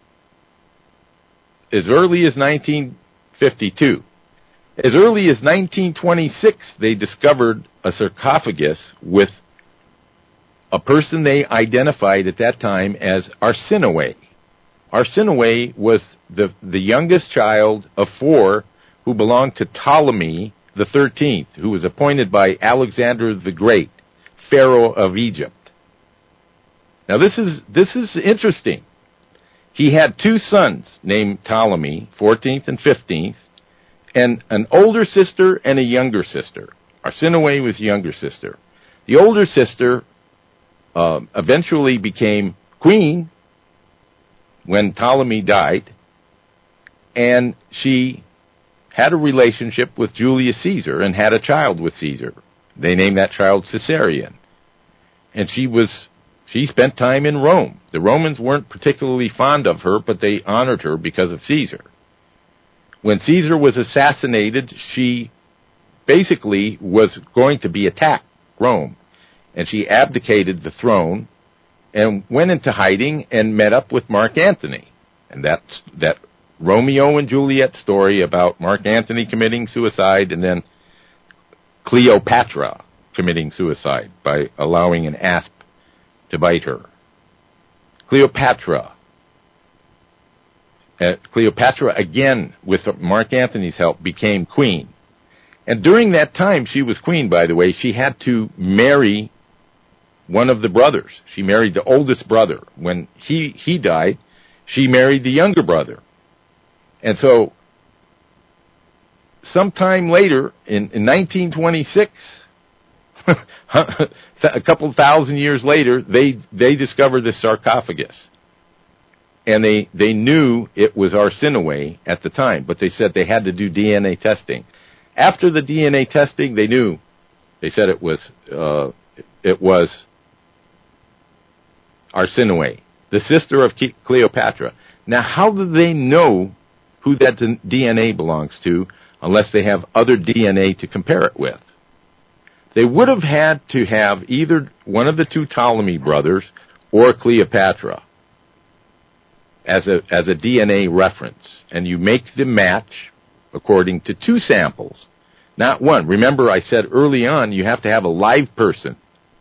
As early as 1952. As early as 1926, they discovered a sarcophagus with a person they identified at that time as Arsinoe. Arsinoe was the youngest child of four who belonged to Ptolemy the 13th, who was appointed by Alexander the Great, Pharaoh of Egypt. Now this is interesting. He had two sons named Ptolemy, 14th and 15th, and an older sister and a younger sister. Arsinoe was the younger sister. The older sister eventually became queen when Ptolemy died, and she had a relationship with Julius Caesar and had a child with Caesar. They named that child Caesarion. And she spent time in Rome. The Romans weren't particularly fond of her, but they honored her because of Caesar. When Caesar was assassinated, she basically was going to be attacked Rome. And she abdicated the throne and went into hiding and met up with Mark Antony. And that's that Romeo and Juliet story about Mark Antony committing suicide and then Cleopatra committing suicide by allowing an asp to bite her. Cleopatra, again, with Mark Antony's help, became queen. And during that time she was queen, by the way, she had to marry one of the brothers. She married the oldest brother. When he died, she married the younger brother. And so, sometime later, in 1926, a couple thousand years later, they discovered the sarcophagus. And they knew it was Arsinoe at the time, but they said they had to do DNA testing. After the DNA testing, they said it was Arsinoe, the sister of Cleopatra. Now, how do they know who that DNA belongs to unless they have other DNA to compare it with? They would have had to have either one of the two Ptolemy brothers or Cleopatra as a DNA reference. And you make the match according to two samples, not one. Remember, I said early on you have to have a live person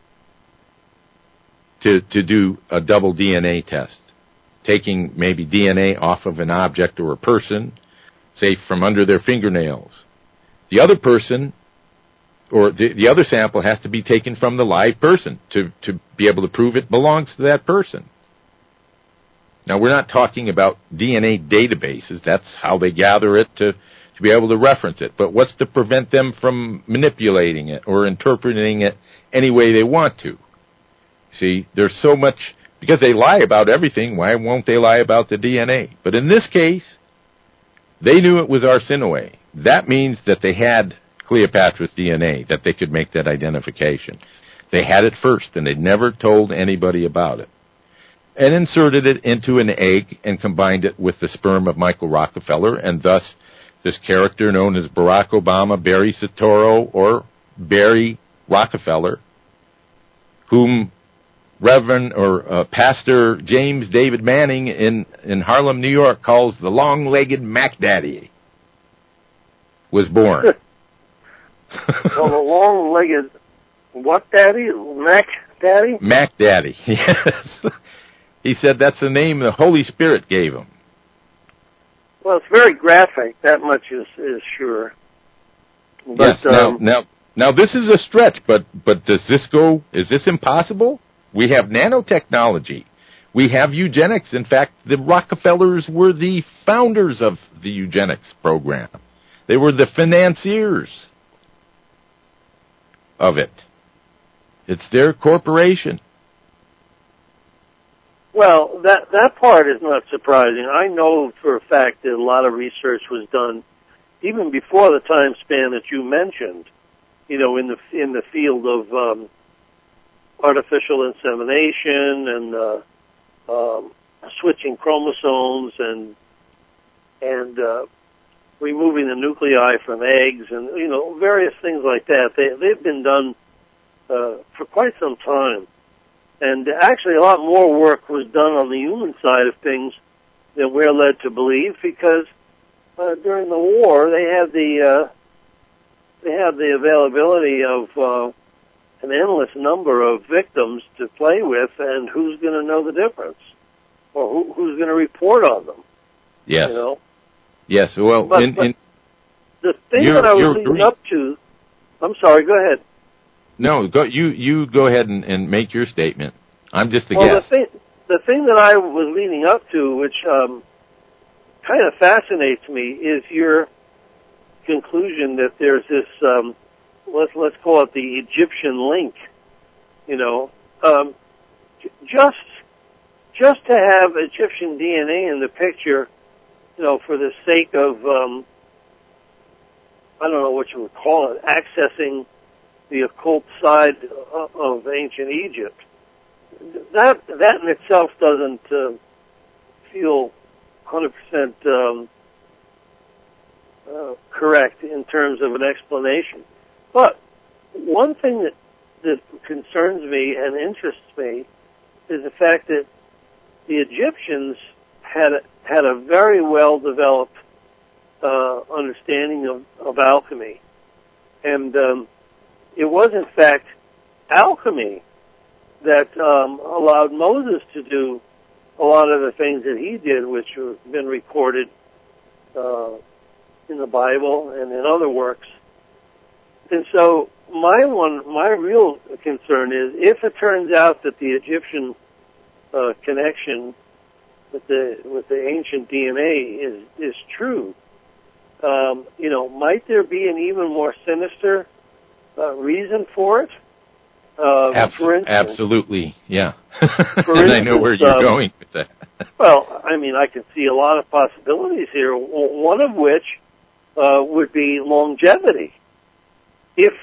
to do a double DNA test, taking maybe DNA off of an object or a person, say from under their fingernails. The other person, or the other sample, has to be taken from the live person to be able to prove it belongs to that person. Now, we're not talking about DNA databases. That's how they gather it to be able to reference it. But what's to prevent them from manipulating it or interpreting it any way they want to? See, there's so much, because they lie about everything, why won't they lie about the DNA? But in this case, they knew it was Arsinoe. That means that they had Cleopatra's DNA, that they could make that identification. They had it first, and they never told anybody about it. And inserted it into an egg and combined it with the sperm of Michael Rockefeller, and thus this character known as Barack Obama, Barry Soetoro, or Barry Rockefeller, whom Reverend or Pastor James David Manning in Harlem, New York, calls the long-legged Mac Daddy, was born. Well, the long-legged what daddy? Mac Daddy? Mac Daddy, yes. He said that's the name the Holy Spirit gave him. Well, it's very graphic. That much is sure. But, yes. Now this is a stretch, but does this go? Is this impossible? We have nanotechnology. We have eugenics. In fact, the Rockefellers were the founders of the eugenics program. They were the financiers of it. It's their corporation. Well, that part is not surprising. I know for a fact that a lot of research was done even before the time span that you mentioned, in the field of artificial insemination and switching chromosomes and removing the nuclei from eggs and various things like that. They've been done for quite some time. And actually, a lot more work was done on the human side of things than we're led to believe, because during the war they had the availability of an endless number of victims to play with, and who's going to know the difference, or who's going to report on them? Yes. Yes. Well, but the thing that I was leading up to. I'm sorry. Go ahead. No, you go ahead and make your statement. I'm just a guest. The thing that I was leading up to, which kind of fascinates me, is your conclusion that there's this, let's call it the Egyptian link. Just to have Egyptian DNA in the picture, for the sake of, I don't know what you would call it, accessing the occult side of ancient Egypt. That in itself doesn't feel 100% correct in terms of an explanation. But one thing concerns me and interests me is the fact that the Egyptians had a very well developed understanding of alchemy, and it was in fact alchemy that allowed Moses to do a lot of the things that he did, which have been recorded in the Bible and in other works. And so my real concern is, if it turns out that the Egyptian connection with the ancient DNA is true, might there be an even more sinister reason for it? For instance, absolutely, yeah. For and instance, I know where you're going with that. Well, I mean, I can see a lot of possibilities here. One of which would be longevity. If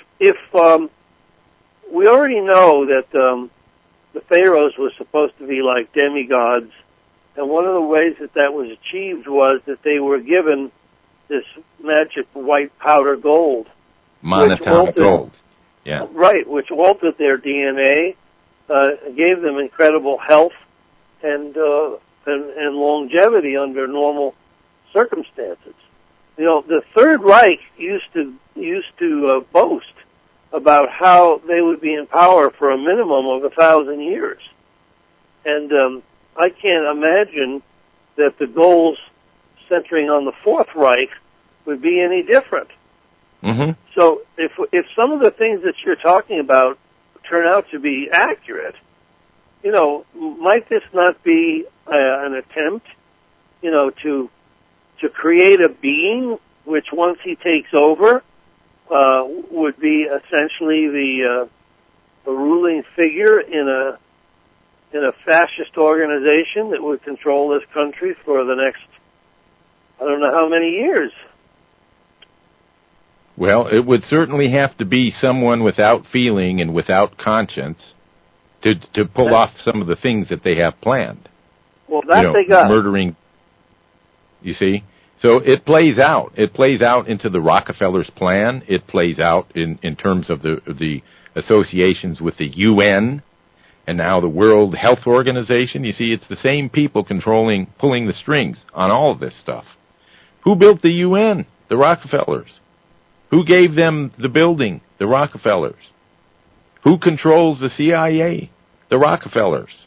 we already know that the pharaohs were supposed to be like demigods, and one of the ways that was achieved was that they were given this magic white powder gold, monatomic gold. Yeah. Right, which altered their DNA, gave them incredible health and longevity under normal circumstances. The Third Reich used to boast about how they would be in power for a minimum of 1,000 years, and I can't imagine that the goals centering on the Fourth Reich would be any different. Mm-hmm. So if some of the things that you're talking about turn out to be accurate, might this not be an attempt, to create a being which, once he takes over, would be essentially the ruling figure in a fascist organization that would control this country for the next, I don't know how many years. Well, it would certainly have to be someone without feeling and without conscience to pull off some of the things that they have planned. Well, that they got. Murdering, you see? So it plays out. It plays out into the Rockefellers' plan. It plays out in terms of the associations with the UN and now the World Health Organization. You see, it's the same people pulling the strings on all of this stuff. Who built the UN? The Rockefellers. Who gave them the building? The Rockefellers. Who controls the CIA? The Rockefellers.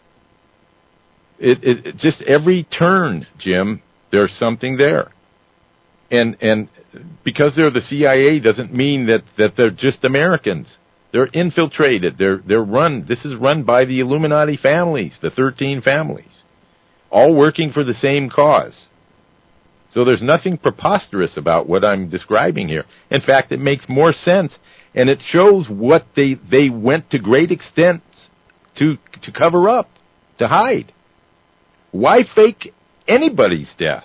It just every turn, Jim, there's something there. And because they're the CIA doesn't mean that they're just Americans. They're infiltrated. They're run. This is run by the Illuminati families, the 13 families, all working for the same cause. So there's nothing preposterous about what I'm describing here. In fact, it makes more sense, and it shows what they went to great extents to cover up, to hide. Why fake anybody's death?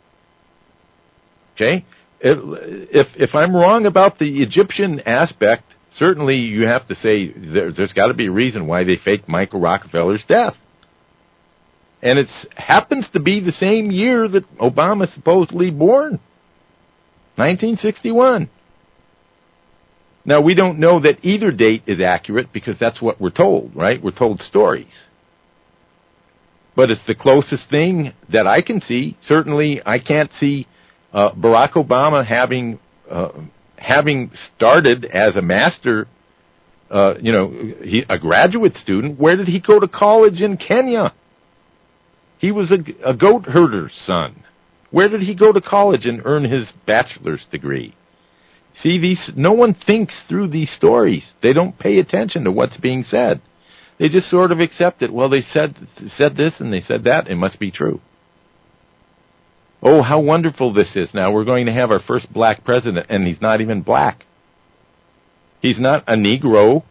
Okay? If I'm wrong about the Egyptian aspect, certainly you have to say there's got to be a reason why they faked Michael Rockefeller's death. And it happens to be the same year that Obama supposedly born, 1961. Now, we don't know that either date is accurate because that's what we're told, right? We're told stories. But it's the closest thing that I can see. Certainly, I can't see Barack Obama having started as a master, a graduate student. Where did he go to college in Kenya? He was a goat herder's son. Where did he go to college and earn his bachelor's degree? See, no one thinks through these stories. They don't pay attention to what's being said. They just sort of accept it. Well, they said this and they said that. It must be true. Oh, how wonderful this is. Now we're going to have our first black president, and he's not even black. He's not a Negro.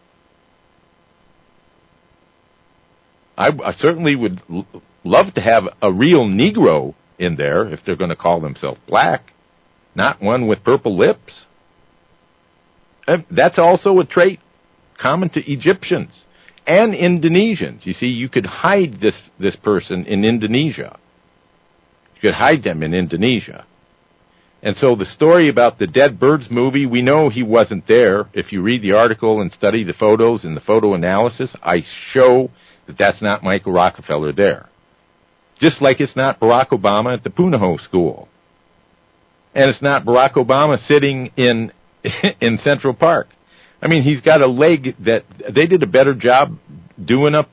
I certainly would love to have a real Negro in there if they're going to call themselves black, not one with purple lips. And that's also a trait common to Egyptians and Indonesians. You see, you could hide this person in Indonesia. You could hide them in Indonesia. And so the story about the Dead Birds movie, we know he wasn't there. If you read the article and study the photos and the photo analysis, I show that that's not Michael Rockefeller there. Just like it's not Barack Obama at the Punahou School. And it's not Barack Obama sitting in Central Park. I mean, he's got a leg that they did a better job doing up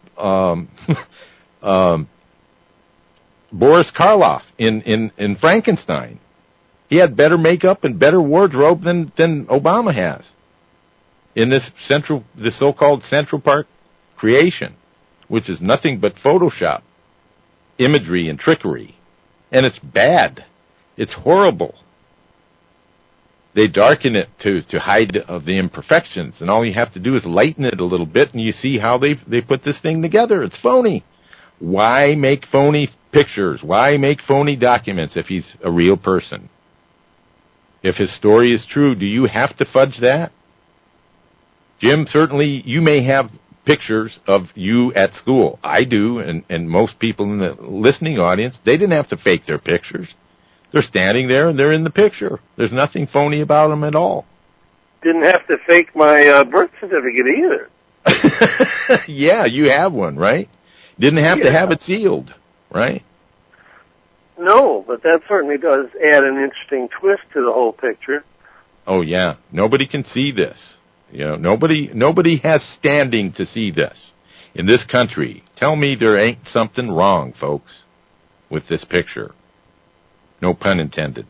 Boris Karloff in Frankenstein. He had better makeup and better wardrobe than Obama has in this so-called Central Park creation, which is nothing but Photoshop imagery and trickery. And it's bad. It's horrible. They darken it to hide the imperfections, and all you have to do is lighten it a little bit, and you see how they put this thing together. It's phony. Why make phony pictures? Why make phony documents if he's a real person? If his story is true, do you have to fudge that? Jim, certainly you may have pictures of you at school. I do, and most people in the listening audience, they didn't have to fake their pictures. They're standing there and they're in the picture. There's nothing phony about them at all. Didn't have to fake my birth certificate either. Yeah, you have one, right? Didn't have to have it sealed, right? No, but that certainly does add an interesting twist to the whole picture. Oh yeah, nobody can see this. You know, nobody has standing to see this in this country. Tell me there ain't something wrong, folks, with this picture. No pun intended.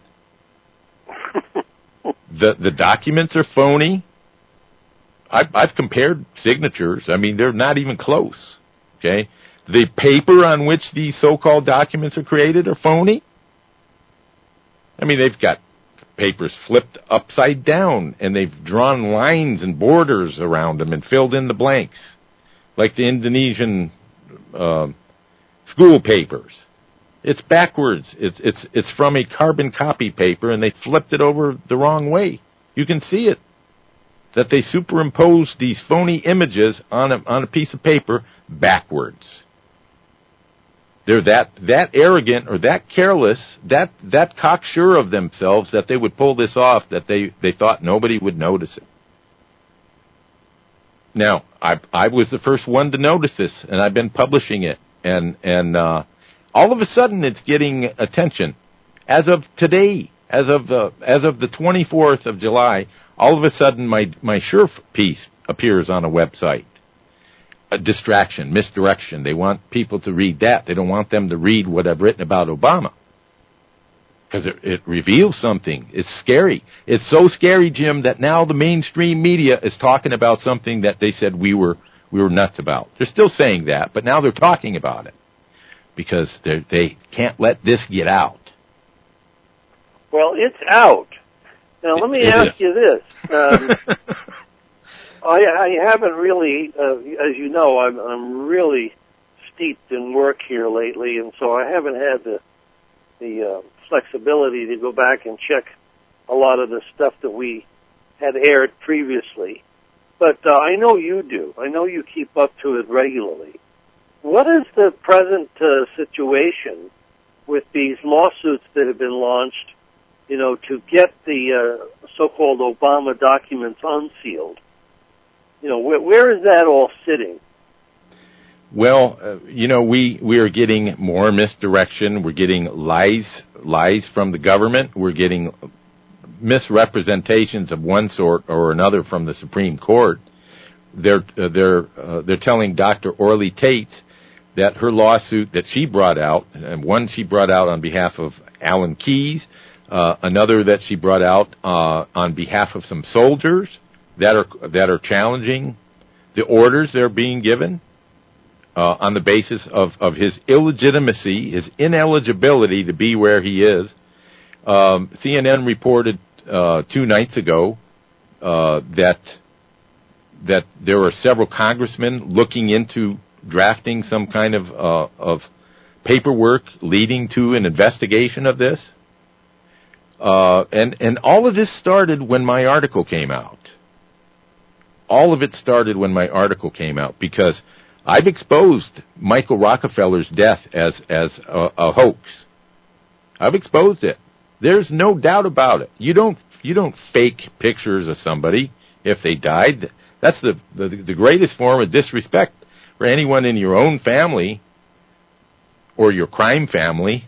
The documents are phony. I've compared signatures. I mean, they're not even close. Okay? The paper on which these so-called documents are created are phony. I mean, they've got papers flipped upside down, and they've drawn lines and borders around them and filled in the blanks, like the Indonesian school papers. It's backwards. It's from a carbon copy paper, and they flipped it over the wrong way. You can see it, that they superimposed these phony images on a piece of paper backwards. They're that arrogant or that careless, that cocksure of themselves that they would pull this off, that they thought nobody would notice it. Now, I was the first one to notice this, and I've been publishing it, and all of a sudden it's getting attention. As of today, as of the 24th of July, all of a sudden my SURF piece appears on a website. A distraction, misdirection. They want people to read that. They don't want them to read what I've written about Obama. Because it reveals something. It's scary. It's so scary, Jim, that now the mainstream media is talking about something that they said we were nuts about. They're still saying that, but now they're talking about it. Because they can't let this get out. Well, it's out. Now, let me ask you this. I haven't really, as you know, I'm really steeped in work here lately, and so I haven't had the flexibility to go back and check a lot of the stuff that we had aired previously. But I know you do. I know you keep up to it regularly. What is the present situation with these lawsuits that have been launched, to get the so-called Obama documents unsealed? Where is that all sitting? Well, we are getting more misdirection. We're getting lies from the government. We're getting misrepresentations of one sort or another from the Supreme Court. They're telling Dr. Orly Tate that her lawsuit that she brought out, and one she brought out on behalf of Alan Keyes, another that she brought out on behalf of some soldiers that are challenging the orders they're being given on the basis of his illegitimacy, his ineligibility to be where he is. CNN reported 2 nights ago that there were several congressmen looking into drafting some kind of paperwork leading to an investigation of this. And all of this started when my article came out. All of it started when my article came out, because I've exposed Michael Rockefeller's death as a hoax. I've exposed it. There's no doubt about it. You don't fake pictures of somebody if they died. That's the greatest form of disrespect for anyone in your own family or your crime family.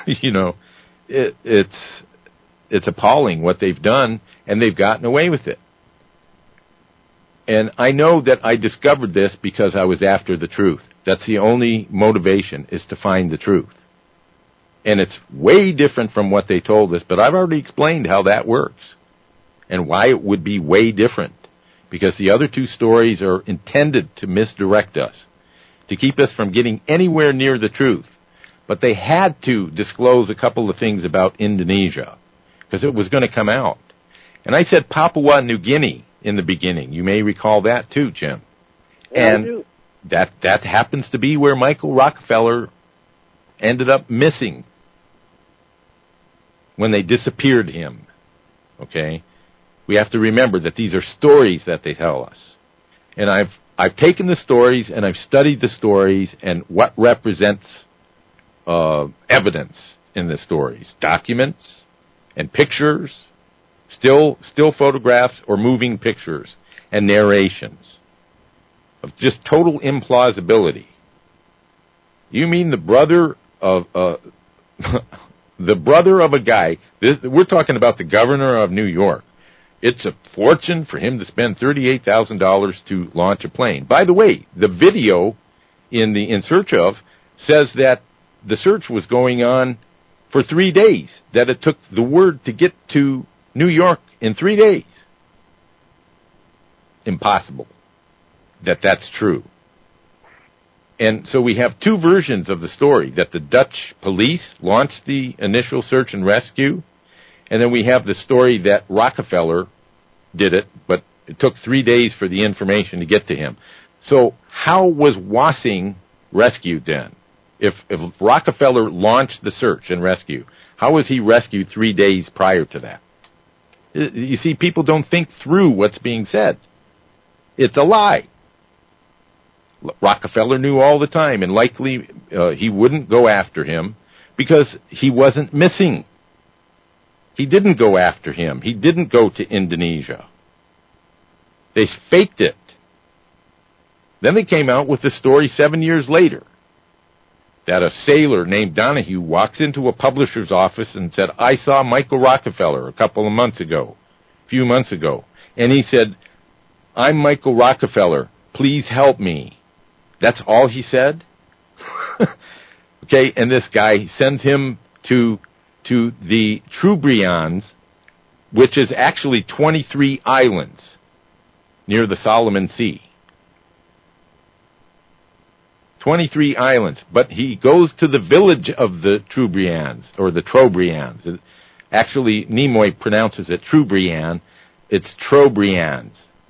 It's appalling what they've done, and they've gotten away with it. And I know that I discovered this because I was after the truth. That's the only motivation, is to find the truth. And it's way different from what they told us, but I've already explained how that works and why it would be way different. Because the other two stories are intended to misdirect us, to keep us from getting anywhere near the truth. But they had to disclose a couple of things about Indonesia, because it was going to come out. And I said Papua New Guinea in the beginning. You may recall that too, Jim. Yeah, and that happens to be where Michael Rockefeller ended up missing when they disappeared him. Okay? We have to remember that these are stories that they tell us. And I've taken the stories and I've studied the stories and what represents evidence in the stories. Documents and pictures, still photographs or moving pictures, and narrations of just total implausibility. You mean the brother of the brother of a guy? We're talking about the governor of New York. It's a fortune for him to spend $38,000 to launch a plane. By the way, the video in Search Of says that the search was going on for 3 days, that it took the word to get to New York in 3 days. Impossible that's true. And so we have two versions of the story, that the Dutch police launched the initial search and rescue, and then we have the story that Rockefeller did it, but it took 3 days for the information to get to him. So how was Wassing rescued then? If Rockefeller launched the search and rescue, how was he rescued 3 days prior to that? You see, people don't think through what's being said. It's a lie. Rockefeller knew all the time, and likely he wouldn't go after him because he wasn't missing. He didn't go after him. He didn't go to Indonesia. They faked it. Then they came out with the story 7 years later, that a sailor named Donahue walks into a publisher's office and said, I saw Michael Rockefeller a few months ago. And he said, I'm Michael Rockefeller. Please help me. That's all he said? Okay, and this guy sends him to the Trobriands, which is actually 23 islands near the Solomon Sea. 23 islands, but he goes to the village of the Trobriands, or the Trobriands. Actually, Nimoy pronounces it Trobriand. It's Trobriands.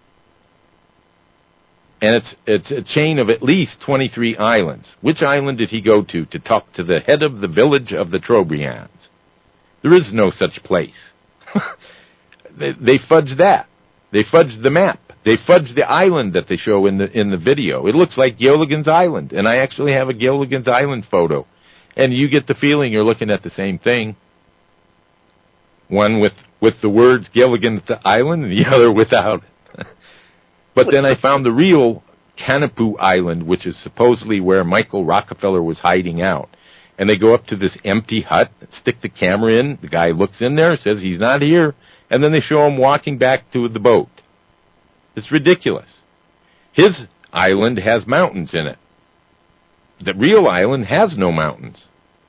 And it's a chain of at least 23 islands. Which island did he go to talk to the head of the village of the Trobriands? There is no such place. They fudged that. They fudged the map. They fudged the island that they show in the video. It looks like Gilligan's Island, and I actually have a Gilligan's Island photo. And you get the feeling you're looking at the same thing. One with the words Gilligan's Island, and the other without it. But then I found the real Kanapu Island, which is supposedly where Michael Rockefeller was hiding out. And they go up to this empty hut, stick the camera in, the guy looks in there, says he's not here, and then they show him walking back to the boat. It's ridiculous. His island has mountains in it. The real island has no mountains.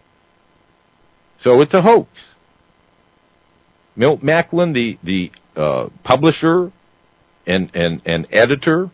So it's a hoax. Milt Macklin, the publisher and editor,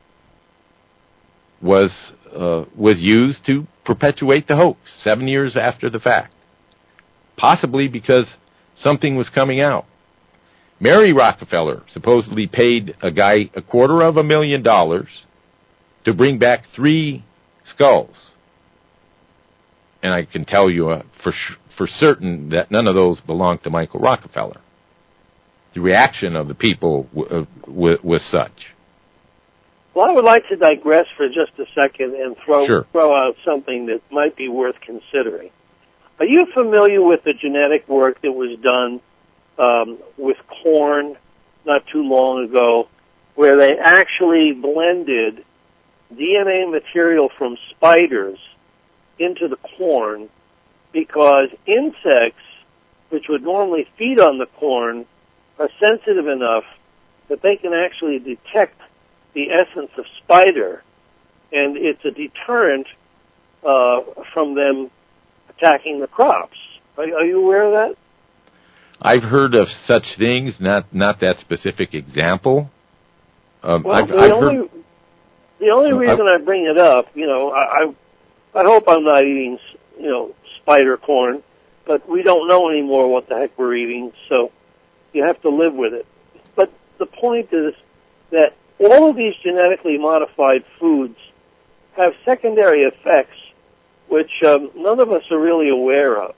was used to perpetuate the hoax 7 years after the fact. Possibly because something was coming out. Mary Rockefeller supposedly paid a guy $250,000 to bring back 3 skulls. And I can tell you for certain that none of those belonged to Michael Rockefeller. The reaction of the people was such. Well, I would like to digress for just a second and throw Sure. out something that might be worth considering. Are you familiar with the genetic work that was done with corn not too long ago, where they actually blended DNA material from spiders into the corn because insects, which would normally feed on the corn, are sensitive enough that they can actually detect the essence of spider, and it's a deterrent from them attacking the crops. Are you aware of that? I've heard of such things, not that specific example. The only reason I bring it up, I hope I'm not eating, spider corn, but we don't know anymore what the heck we're eating, so you have to live with it. But the point is that all of these genetically modified foods have secondary effects which none of us are really aware of.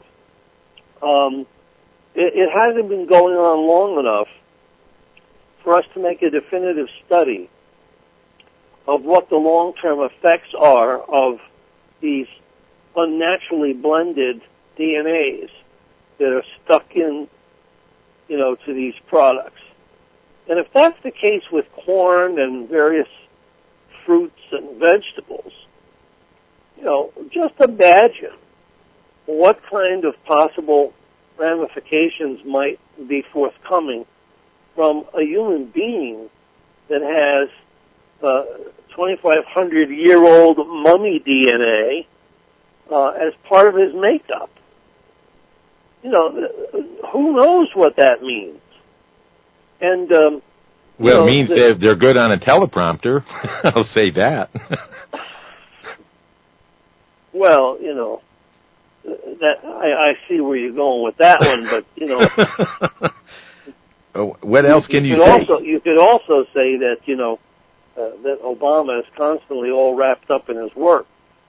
It hasn't been going on long enough for us to make a definitive study of what the long-term effects are of these unnaturally blended DNAs that are stuck in, to these products. And if that's the case with corn and various fruits and vegetables, just imagine what kind of possible ramifications might be forthcoming from a human being that has 2,500-year-old mummy DNA as part of his makeup. Who knows what that means? And it means they're good on a teleprompter. I'll say that. Well, that I see where you're going with that one, but what else can you say? You could also say that that Obama is constantly all wrapped up in his work,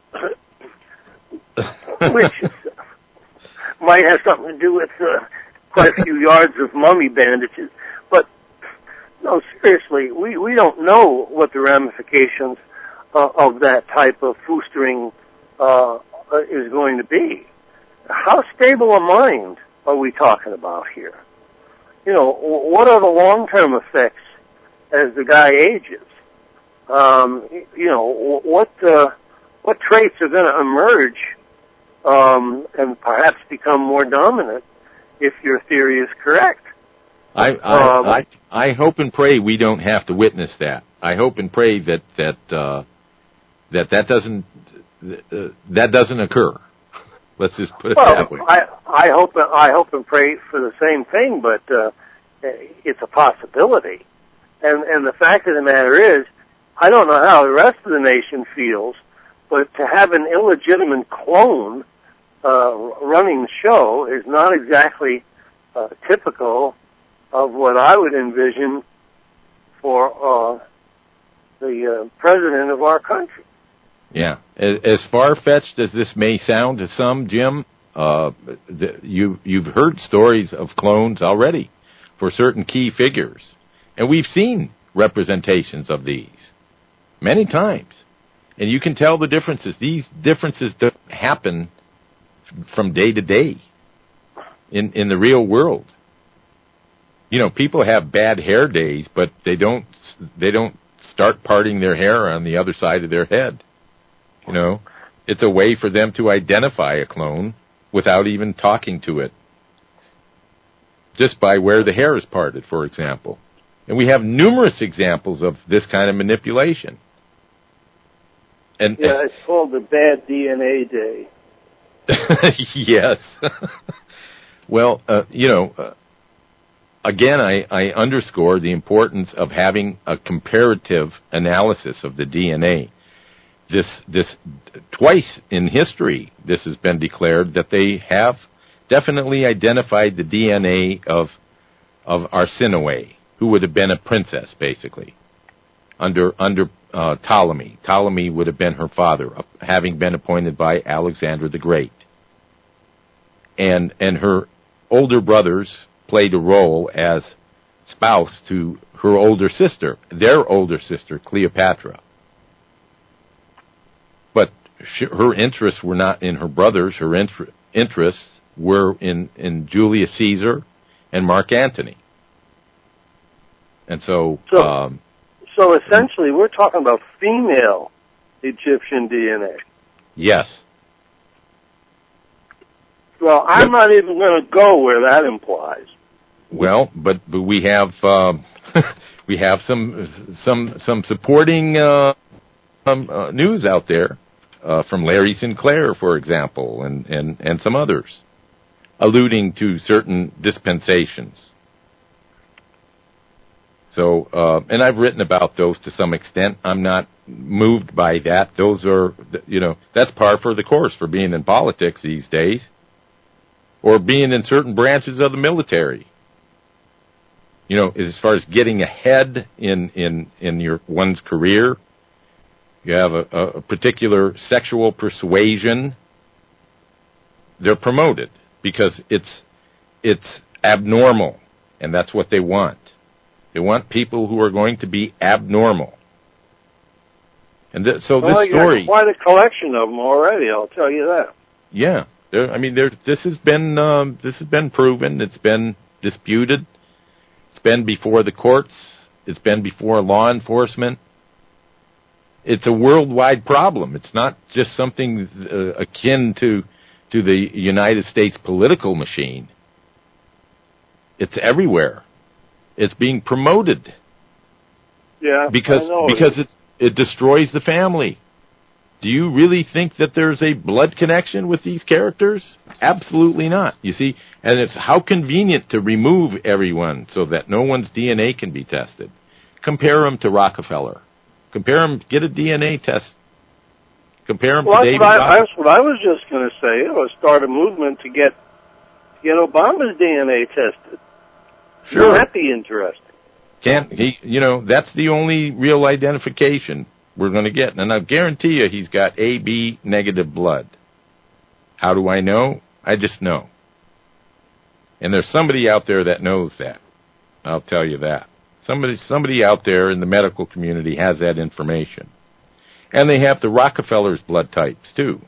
which might have something to do with quite a few yards of mummy bandages. But no, seriously, we don't know what the ramifications of that type of boostering is going to be. How stable a mind are we talking about here? What are the long-term effects as the guy ages? What traits are going to emerge and perhaps become more dominant if your theory is correct? I hope and pray we don't have to witness that. I hope and pray that doesn't occur. Let's just put it that way. I hope and pray for the same thing, but it's a possibility. And the fact of the matter is, I don't know how the rest of the nation feels, but to have an illegitimate clone running the show is not exactly typical of what I would envision for the president of our country. Yeah. As far-fetched as this may sound to some, Jim, you've heard stories of clones already for certain key figures. And we've seen representations of these many times. And you can tell the differences. These differences don't happen from day to day in the real world. People have bad hair days, but they don't start parting their hair on the other side of their head. It's a way for them to identify a clone without even talking to it. Just by where the hair is parted, for example. And we have numerous examples of this kind of manipulation. It's called the bad DNA day. Yes. Well, again, I underscore the importance of having a comparative analysis of the DNA. This twice in history, this has been declared that they have definitely identified the DNA of Arsinoe, who would have been a princess, basically, under Ptolemy. Ptolemy would have been her father, having been appointed by Alexander the Great. And her older brothers played a role as spouse to her older sister, their older sister, Cleopatra. But her interests were not in her brothers. Her interests were in Julius Caesar and Mark Antony. And so essentially, we're talking about female Egyptian DNA. Yes. Well, I'm not even going to go where that implies. Well, but we have we have some supporting news out there from Larry Sinclair, for example, and some others, alluding to certain dispensations. So, and I've written about those to some extent. I'm not moved by that. Those are, that's par for the course for being in politics these days, or being in certain branches of the military. As far as getting ahead in your one's career, you have a particular sexual persuasion, they're promoted because it's abnormal, and that's what they want. They want people who are going to be abnormal. And this story, got quite a collection of them already, I'll tell you that. Yeah, this has been proven. It's been disputed. It's been before the courts. It's been before law enforcement. It's a worldwide problem. It's not just something akin to the United States political machine. It's everywhere. It's being promoted. Yeah, because it destroys the family. Do you really think that there's a blood connection with these characters? Absolutely not. You see, and it's how convenient to remove everyone so that no one's DNA can be tested. Compare them to Rockefeller. Get a DNA test. Compare them to David Rockefeller. That's what I was just going to say. Start a movement to get Obama's DNA tested. Sure. Wouldn't that be interesting? That's the only real identification we're going to get. And I guarantee you he's got AB negative blood. How do I know? I just know. And there's somebody out there that knows that. I'll tell you that. Somebody out there in the medical community has that information. And they have the Rockefeller's blood types, too.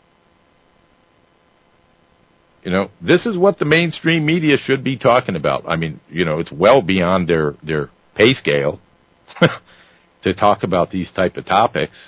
This is what the mainstream media should be talking about. I mean, it's well beyond their pay scale to talk about these type of topics.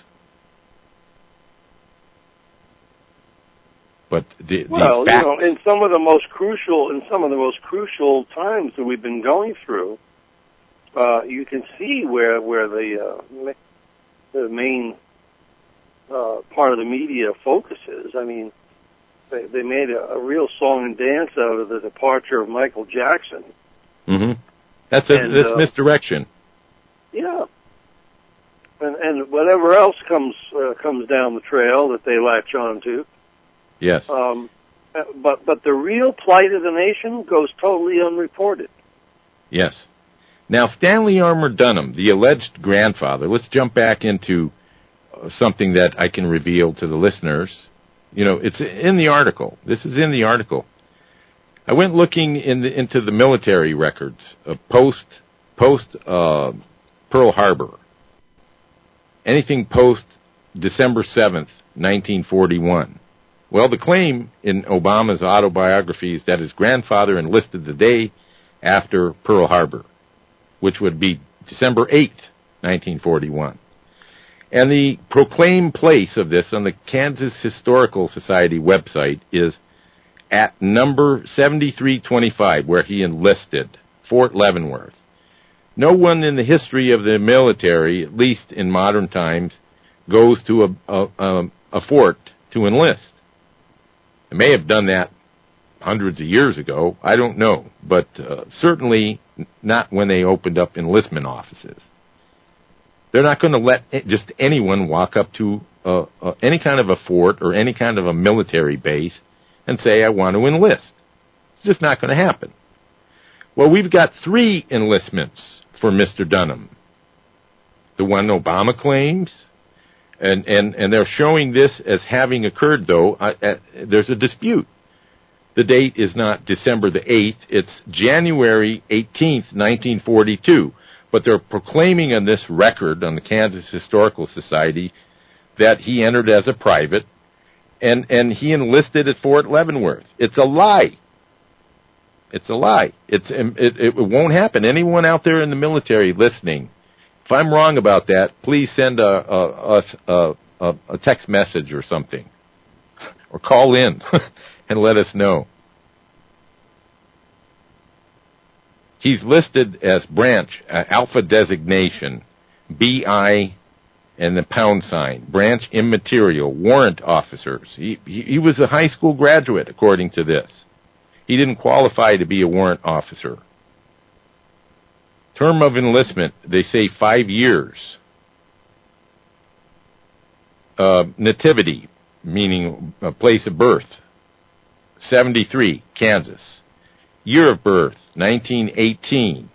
But the facts, in some of the most crucial times that we've been going through, you can see where the main part of the media focuses. I mean, they made a real song and dance out of the departure of Michael Jackson. Mm-hmm. That's misdirection. Yeah. And whatever else comes down the trail that they latch on to. Yes. But the real plight of the nation goes totally unreported. Yes. Now, Stanley Armour Dunham, the alleged grandfather, let's jump back into something that I can reveal to the listeners. It's in the article. This is in the article. I went looking into the military records of post Pearl Harbor. Anything post December 7th, 1941. Well, the claim in Obama's autobiography is that his grandfather enlisted the day after Pearl Harbor, which would be December 8th, 1941. And the proclaimed place of this on the Kansas Historical Society website is at number 7325, where he enlisted, Fort Leavenworth. No one in the history of the military, at least in modern times, goes to a fort to enlist. They may have done that hundreds of years ago. I don't know. But certainly not when they opened up enlistment offices. They're not going to let just anyone walk up to any kind of a fort or any kind of a military base and say, I want to enlist. It's just not going to happen. Well, we've got 3 enlistments for Mr. Dunham. The one Obama claims, and they're showing this as having occurred, though. There's a dispute. The date is not December the 8th. It's January 18th, 1942. But they're proclaiming on this record on the Kansas Historical Society that he entered as a private and he enlisted at Fort Leavenworth. It's a lie. It's a lie. It won't happen. Anyone out there in the military listening, if I'm wrong about that, please send us a text message or something, or call in and let us know. He's listed as branch, alpha designation, BI, and the pound sign, branch immaterial, warrant officers. He was a high school graduate, according to this. He didn't qualify to be a warrant officer. Term of enlistment, they say 5 years. Nativity, meaning a place of birth, 73, Kansas. Year of birth, 1918.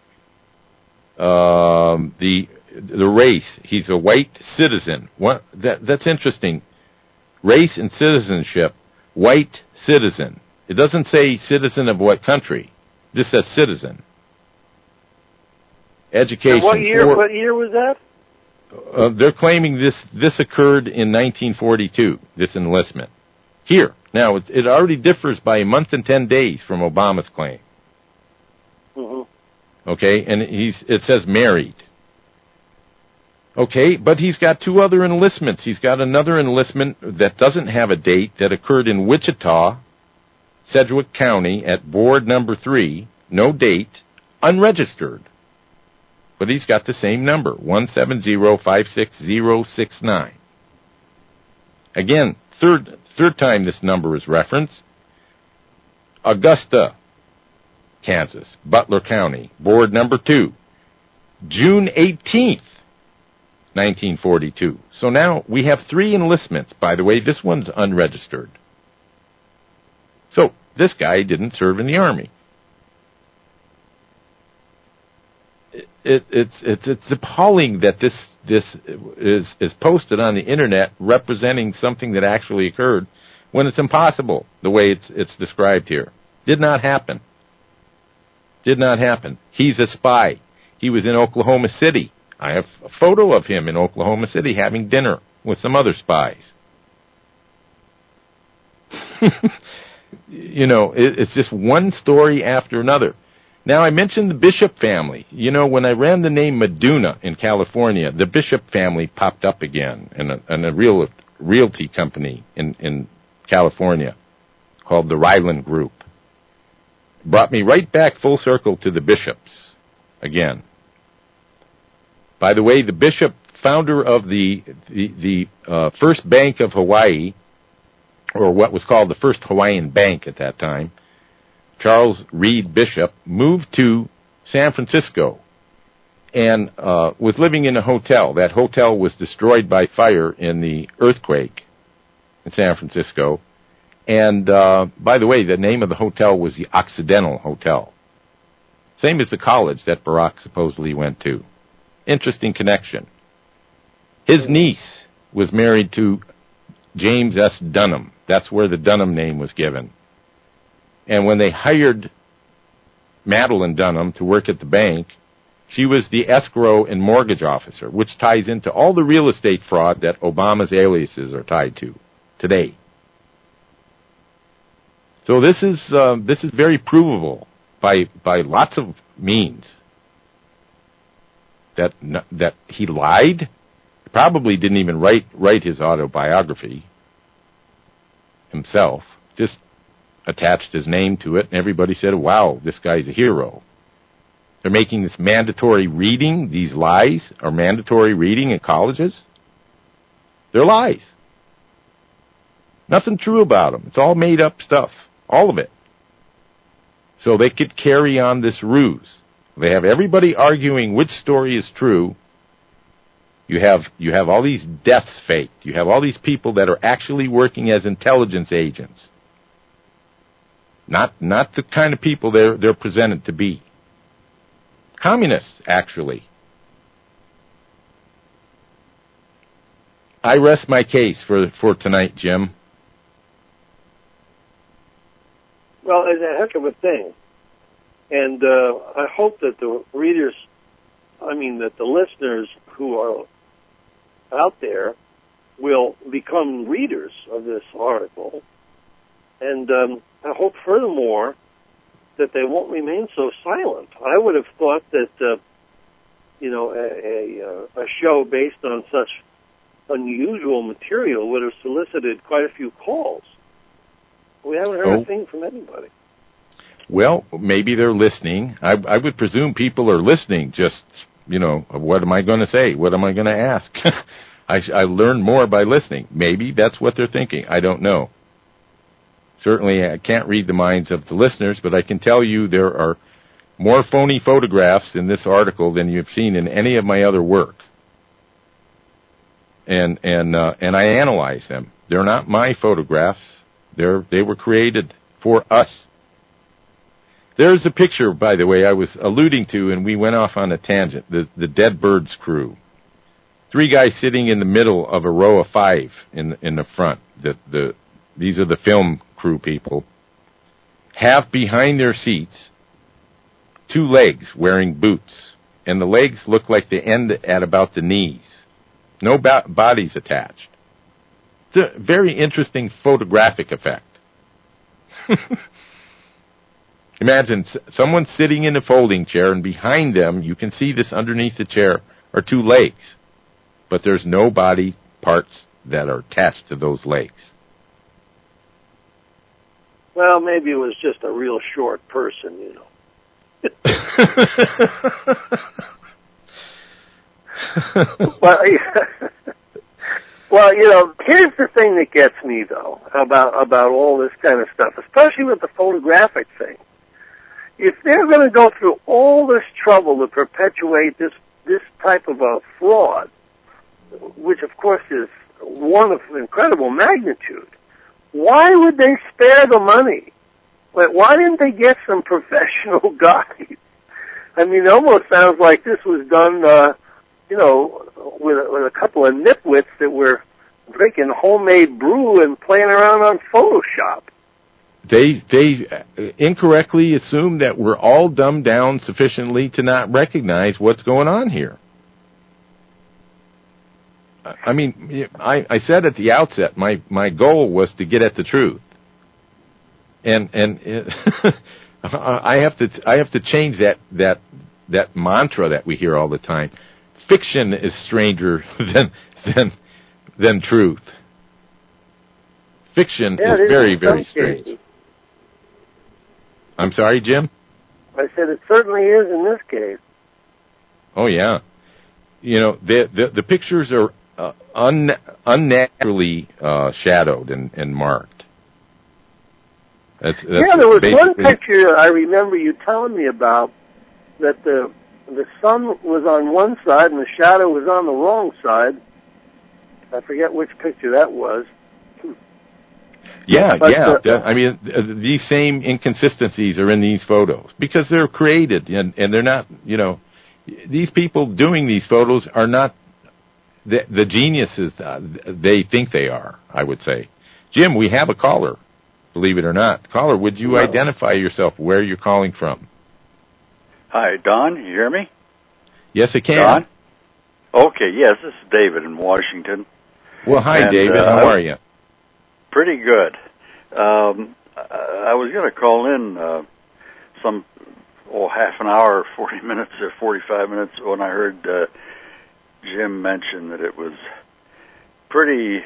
The race, he's a white citizen. That's interesting. Race and citizenship, white citizen. It doesn't say citizen of what country. It just says citizen. Education. And what year was that? They're claiming this occurred in 1942, this enlistment. Here. Now, it already differs by a month and 10 days from Obama's claim. Mm-hmm. Okay, and it says married. Okay, but he's got 2 other enlistments. He's got another enlistment that doesn't have a date that occurred in Wichita, Sedgwick County at board number 3, no date, unregistered. But he's got the same number, 170-56069. Again, third time this number is referenced. Augusta, Kansas, Butler County, board number 2, June 18th, 1942. So now we have 3 enlistments. By the way, this one's unregistered. So this guy didn't serve in the Army. It's appalling that this is posted on the internet representing something that actually occurred when it's impossible the way it's described here. Did not happen. Did not happen. He's a spy. He was in Oklahoma City. I have a photo of him in Oklahoma City having dinner with some other spies. You know, it's just one story after another. Now, I mentioned the Bishop family. You know, when I ran the name Meduna in California, the Bishop family popped up again in a realty company in California called the Ryland Group. Brought me right back full circle to the Bishops again. By the way, the Bishop, founder of the First Bank of Hawaii, or what was called the First Hawaiian Bank at that time, Charles Reed Bishop, moved to San Francisco and was living in a hotel. That hotel was destroyed by fire in the earthquake in San Francisco. And, by the way, the name of the hotel was the Occidental Hotel. Same as the college that Barack supposedly went to. Interesting connection. His niece was married to James S. Dunham. That's where the Dunham name was given. And when they hired Madeline Dunham to work at the bank, she was the escrow and mortgage officer, which ties into all the real estate fraud that Obama's aliases are tied to today. So this is very provable by lots of means that he lied. He probably didn't even write his autobiography himself. Just attached his name to it, and everybody said, wow, this guy's a hero. They're making this mandatory reading. These lies are mandatory reading in colleges. They're lies. Nothing true about them. It's all made up stuff. All of it. So they could carry on this ruse. They have everybody arguing which story is true. You have all these deaths faked. You have all these people that are actually working as intelligence agents. Not the kind of people they're presented to be. Communists, actually. I rest my case for tonight, Jim. Well, it's a heck of a thing. And I hope that the that the listeners who are out there will become readers of this article. And I hope, furthermore, that they won't remain so silent. I would have thought that, a show based on such unusual material would have solicited quite a few calls. We haven't heard a thing from anybody. Well, maybe they're listening. I would presume people are listening. Just, what am I going to say? What am I going to ask? I learn more by listening. Maybe that's what they're thinking. I don't know. Certainly, I can't read the minds of the listeners, but I can tell you there are more phony photographs in this article than you've seen in any of my other work. And I analyze them. They're not my photographs. They were created for us. There's a picture, by the way, I was alluding to, and we went off on a tangent. The Dead Birds crew. 3 guys sitting in the middle of a row of 5 in the front. These are the film crew people. Have behind their seats 2 legs wearing boots, and the legs look like they end at about the knees. No bodies attached. It's a very interesting photographic effect. Imagine someone sitting in a folding chair, and behind them, you can see this underneath the chair, are 2 legs. But there's no body parts that are attached to those legs. Well, maybe it was just a real short person, Well, here's the thing that gets me, though, about all this kind of stuff, especially with the photographic thing. If they're going to go through all this trouble to perpetuate this type of a fraud, which, of course, is one of incredible magnitude, why would they spare the money? Why didn't they get some professional guys? I mean, it almost sounds like this was done, with a couple of nitwits that were drinking homemade brew and playing around on Photoshop. They incorrectly assume that we're all dumbed down sufficiently to not recognize what's going on here. I mean, I said at the outset, my goal was to get at the truth, and I have to change that mantra that we hear all the time. Fiction is stranger than truth. Fiction is very, very strange. Cases. I'm sorry, Jim? I said it certainly is in this case. Oh, yeah. The pictures are unnaturally shadowed and marked. That's there was one picture I remember you telling me about that the sun was on one side and the shadow was on the wrong side. I forget which picture that was. Yeah. I mean, these same inconsistencies are in these photos because they're created and they're not, these people doing these photos are not the geniuses they think they are, I would say. Jim, we have a caller, believe it or not. Caller, would you identify yourself, where you're calling from? Hi, Don, you hear me? Yes, I can. Don? Okay, yes, this is David in Washington. Well, hi, David. How are you? Pretty good. I was going to call in half an hour, 40 minutes or 45 minutes when I heard Jim mention that it was pretty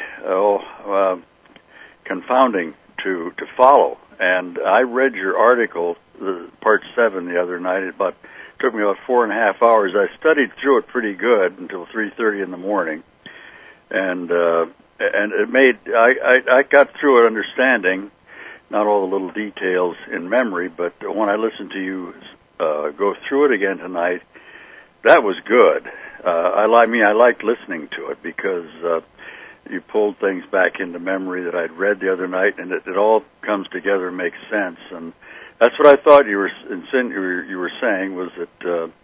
confounding to follow. And I read your article, part 7, the other night. It took me about 4.5 hours. I studied through it pretty good until 3:30 in the morning, and it made I got through it understanding, not all the little details in memory, but when I listened to you go through it again tonight, that was good. I liked listening to it because you pulled things back into memory that I'd read the other night, and it all comes together and makes sense. And that's what I thought you were saying was that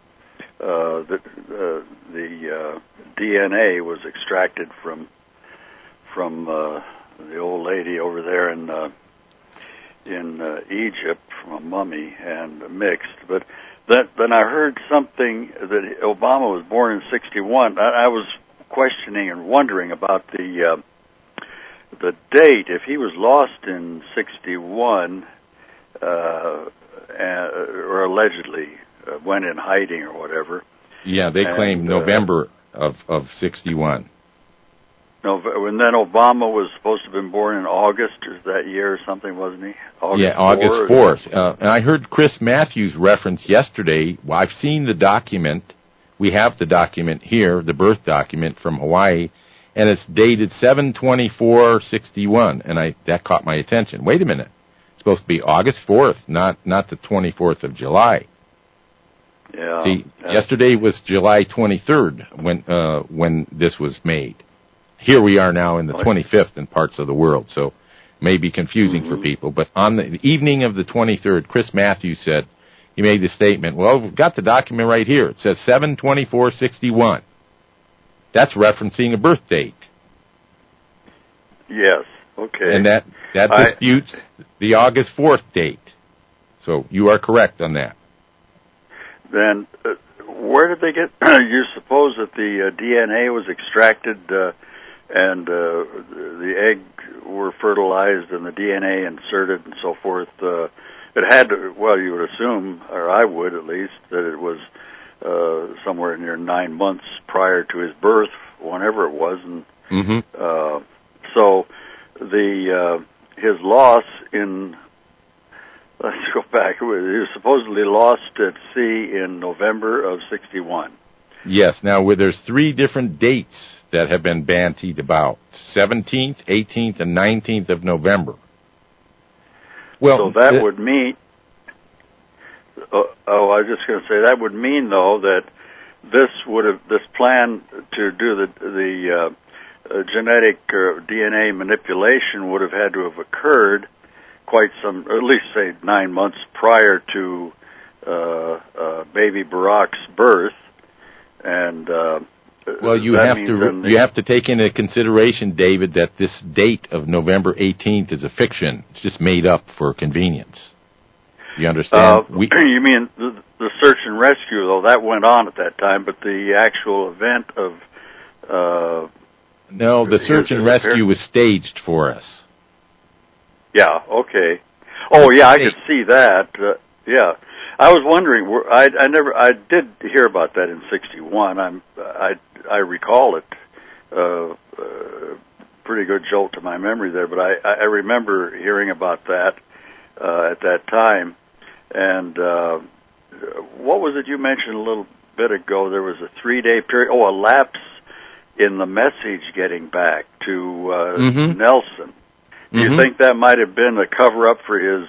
the DNA was extracted from the old lady over there in Egypt from a mummy and mixed. But then I heard something that Obama was born in 1961. I was questioning and wondering about the date. If he was lost in 61, or allegedly went in hiding or whatever. Yeah, they claim November of 61. And then Obama was supposed to have been born in August that year or something, wasn't he? August 4th. And I heard Chris Matthews reference yesterday. Well, I've seen the document. We have the document here, the birth document from Hawaii, and it's dated 7/24/61. And that caught my attention. Wait a minute. It's supposed to be August 4th, not the 24th of July. Yeah. See, yesterday was July 23rd when this was made. Here we are now in the 25th in parts of the world, so it may be confusing for people. But on the evening of the 23rd, Chris Matthews said, he made the statement, well, we've got the document right here. It says 7/24/61. That's referencing a birth date. Yes, okay. And that disputes the August 4th date. So you are correct on that. Then where did they get, you suppose that the DNA was extracted and the egg were fertilized and the DNA inserted and so forth? It had to, well, you would assume, or I would at least, that it was somewhere near 9 months prior to his birth, whenever it was. And so his loss in, let's go back, he was supposedly lost at sea in November of 61. Yes. Now, there's 3 different dates that have been bandied about: 17th, 18th, and 19th of November. Well, so that would mean. I was just going to say that would mean, though, that this plan to do the genetic DNA manipulation would have had to have occurred quite some, or at least say 9 months prior to baby Barack's birth. And well, you have to take into consideration, David, that this date of November 18th is a fiction. It's just made up for convenience. You understand? You mean the search and rescue, though, that went on at that time, but the actual event of no, the search and rescue was staged for us. Yeah. Okay. Oh, yeah, I could see that. Yeah. I was wondering. I did hear about that in '61. I recall it. Pretty good jolt to my memory there, but I remember hearing about that at that time. And what was it you mentioned a little bit ago? There was a 3-day period. Oh, a lapse in the message getting back to Nelson. Do you think that might have been a cover-up for his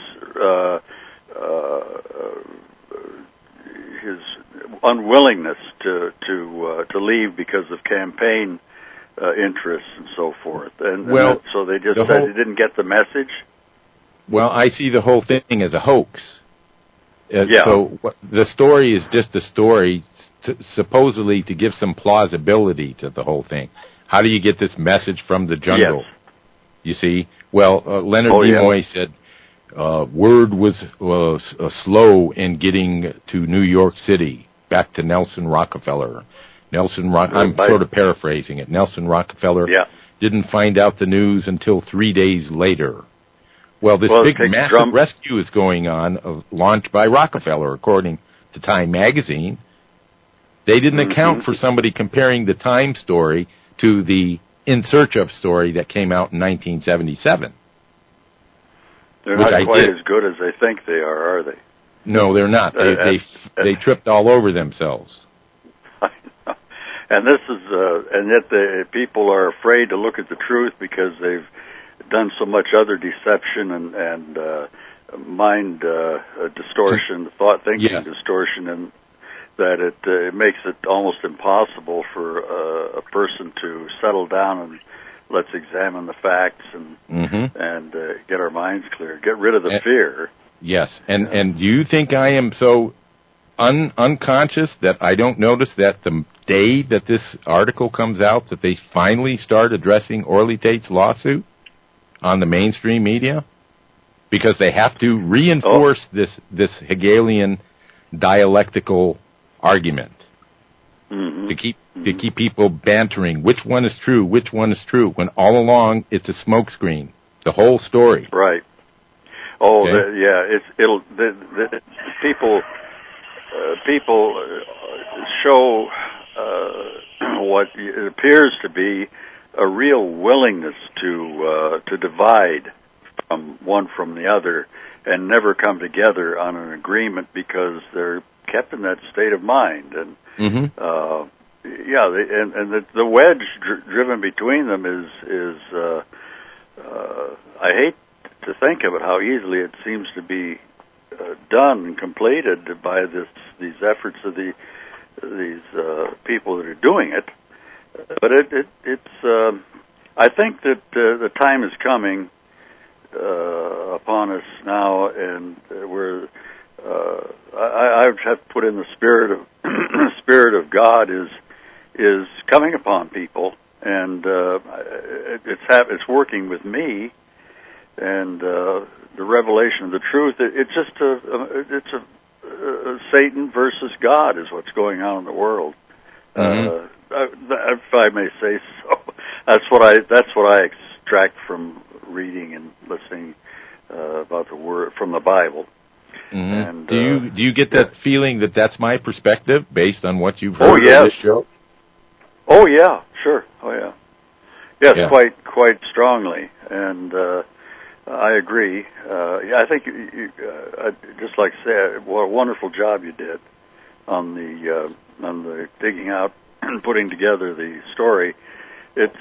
unwillingness to leave because of campaign interests and so forth? So they just said he didn't get the message? Well, I see the whole thing as a hoax. So the story is just a story, supposedly to give some plausibility to the whole thing. How do you get this message from the jungle? Yes. You see? Well, Leonard Nimoy said word was slow in getting to New York City, back to Nelson Rockefeller. I'm sort of paraphrasing it. Nelson Rockefeller didn't find out the news until 3 days later. Well, this big massive rescue is going on, launched by Rockefeller, according to Time magazine. They didn't account for somebody comparing the Time story to the In Search of story that came out in 1977. They're not quite as good as they think they are they? No, they're not. They tripped all over themselves. I know. And this is, and yet the people are afraid to look at the truth because they've done so much other deception and mind distortion, thought thinking distortion, and that it makes it almost impossible for a person to settle down and let's examine the facts and get our minds clear, get rid of the fear. Yes, and do you think I am so unconscious that I don't notice that the day that this article comes out that they finally start addressing Orly Tate's lawsuit on the mainstream media? Because they have to reinforce this Hegelian dialectical argument. to keep people bantering. Which one is true? Which one is true? When all along it's a smokescreen. The whole story. Right. Oh, okay. People show what appears to be a real willingness to divide one from the other and never come together on an agreement because they're kept in that state of mind. And the wedge driven between them is I hate to think of it how easily it seems to be done and completed by these efforts of these people that are doing it. But it's I think that the time is coming upon us now, and where I have put in the spirit of God is coming upon people, and it's working with me, and the revelation of the truth. It's just it's a Satan versus God is what's going on in the world. If I may say so, that's what I extract from reading and listening about the word from the Bible. And do you get that feeling that that's my perspective based on what you've heard on this show? Oh yeah, sure. Oh yeah, yes, yeah. quite strongly, and I agree. I think just like I said, what a wonderful job you did on the digging out and putting together the story. It's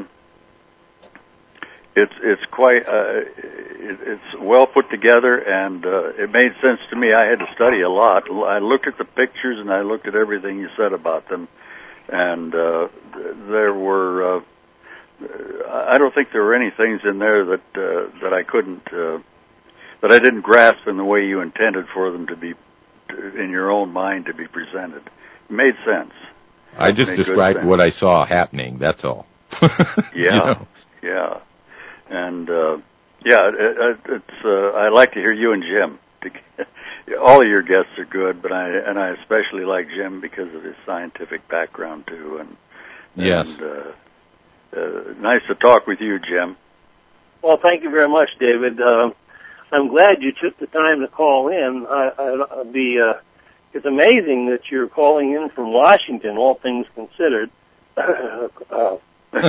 quite it's well put together, and it made sense to me. I had to study a lot. I looked at the pictures and I looked at everything you said about them, and there were I don't think there were any things in there that I couldn't that I didn't grasp in the way you intended for them to be in your own mind to be presented. It made sense. I just described what I saw happening. That's all. Yeah. And it's I like to hear you and Jim. All of your guests are good, but I especially like Jim because of his scientific background too. Yes. Nice to talk with you, Jim. Well, thank you very much, David. I'm glad you took the time to call in. It's amazing that you're calling in from Washington, all things considered. Right.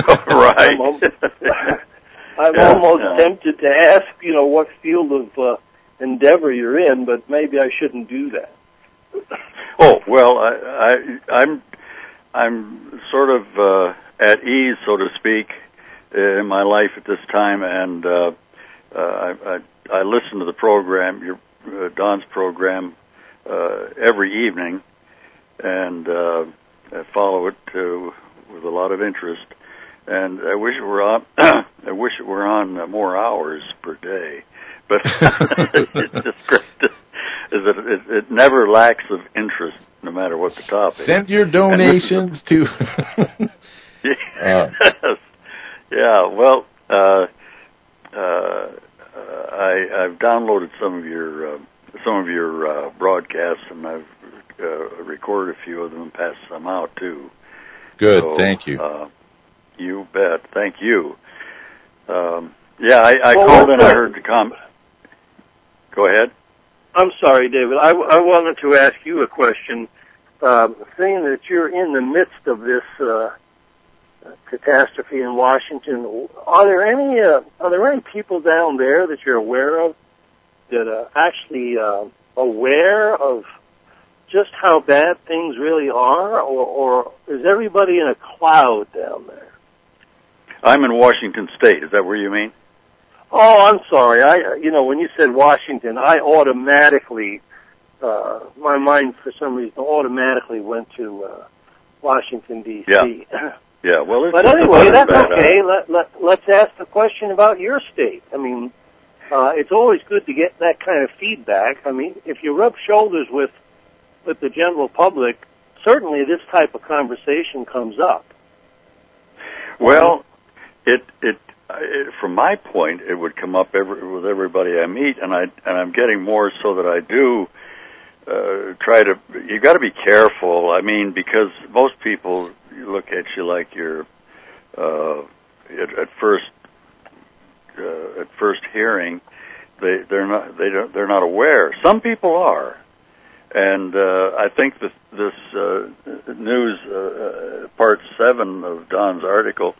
I'm almost tempted to ask, what field of endeavor you're in, but maybe I shouldn't do that. Oh, well, I'm sort of at ease, so to speak, in my life at this time, and I listen to the program, Don's program, every evening, and I follow it with a lot of interest. And I wish it were on. I wish it were on more hours per day, but it never lacks of interest, no matter what the topic. Send your donations to. Yeah. Well, I've downloaded some of your broadcasts, and I've recorded a few of them and passed some out too. Good. Thank you. You bet. Thank you. I called in. I heard the comment. Go ahead. I'm sorry, David. I wanted to ask you a question. Seeing that you're in the midst of this catastrophe in Washington, are there any people down there that you're aware of that are actually aware of just how bad things really are, or is everybody in a cloud down there? I'm in Washington State. Is that where you mean? Oh, I'm sorry. When you said Washington, I automatically, my mind for some reason automatically went to Washington D.C. Yeah. Well, but anyway, that's okay. Let's ask the question about your state. I mean, it's always good to get that kind of feedback. I mean, if you rub shoulders with the general public, certainly this type of conversation comes up. Well, it from my point, it would come up with everybody I meet, and I'm getting more so that I do you got to be careful. I mean, because most people look at you like you're at first hearing, they're not aware. Some people are, and I think that this news part 7 of Don's article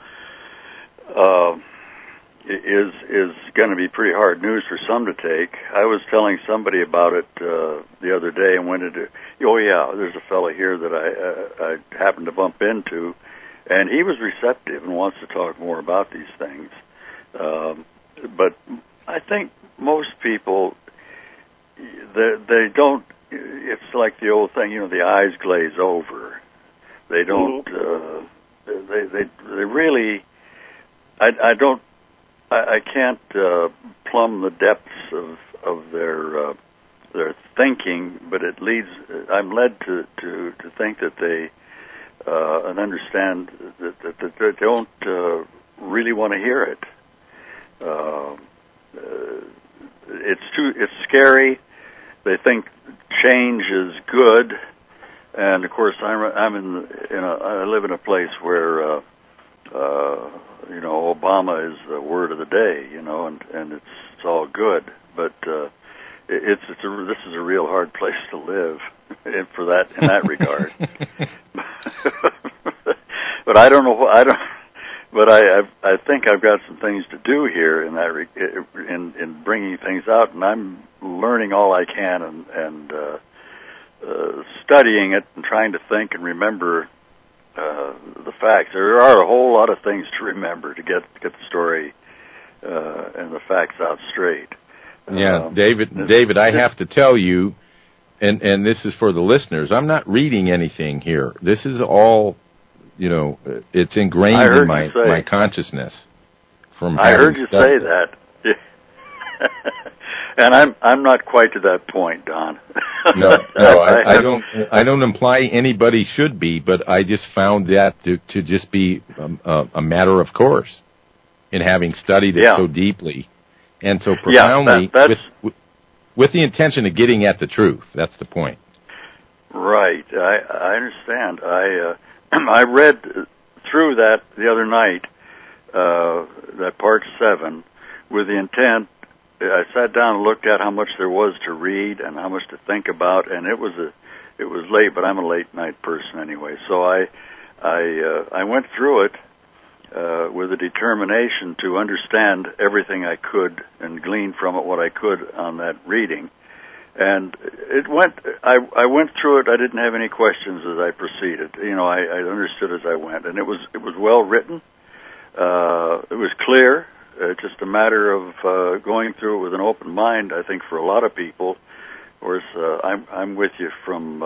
is going to be pretty hard news for some to take. I was telling somebody about it the other day and went into, there's a fellow here that I happened to bump into, and he was receptive and wants to talk more about these things. But I think most people, they don't, it's like the old thing, the eyes glaze over. They don't, they really, I can't plumb the depths of their thinking, but I'm led to think that they and understand that they don't really want to hear it. It's scary. They think change is good, and of course I live in a place where Obama is the word of the day, and it's all good, but this is a real hard place to live in that regard. But I think I've got some things to do here in bringing things out, and I'm learning all I can and studying it and trying to think and remember the facts. There are a whole lot of things to remember to get the story and the facts out straight. Yeah, David, I have to tell you, and this is for the listeners, I'm not reading anything here. This is all, it's ingrained in my consciousness. I heard you say that. And I'm not quite to that point, Don. No, I don't imply anybody should be, but I just found that to just be a matter of course in having studied it so deeply and so profoundly with the intention of getting at the truth. That's the point. Right. I understand. I read through that the other night, that part 7, with the intent. I sat down and looked at how much there was to read and how much to think about, and it was late, but I'm a late night person anyway. So I went through it with a determination to understand everything I could and glean from it what I could on that reading. And I went through it. I didn't have any questions as I proceeded. I understood as I went, and it was well written. It was clear. Just a matter of going through it with an open mind. I think for a lot of people, of course, I'm with you from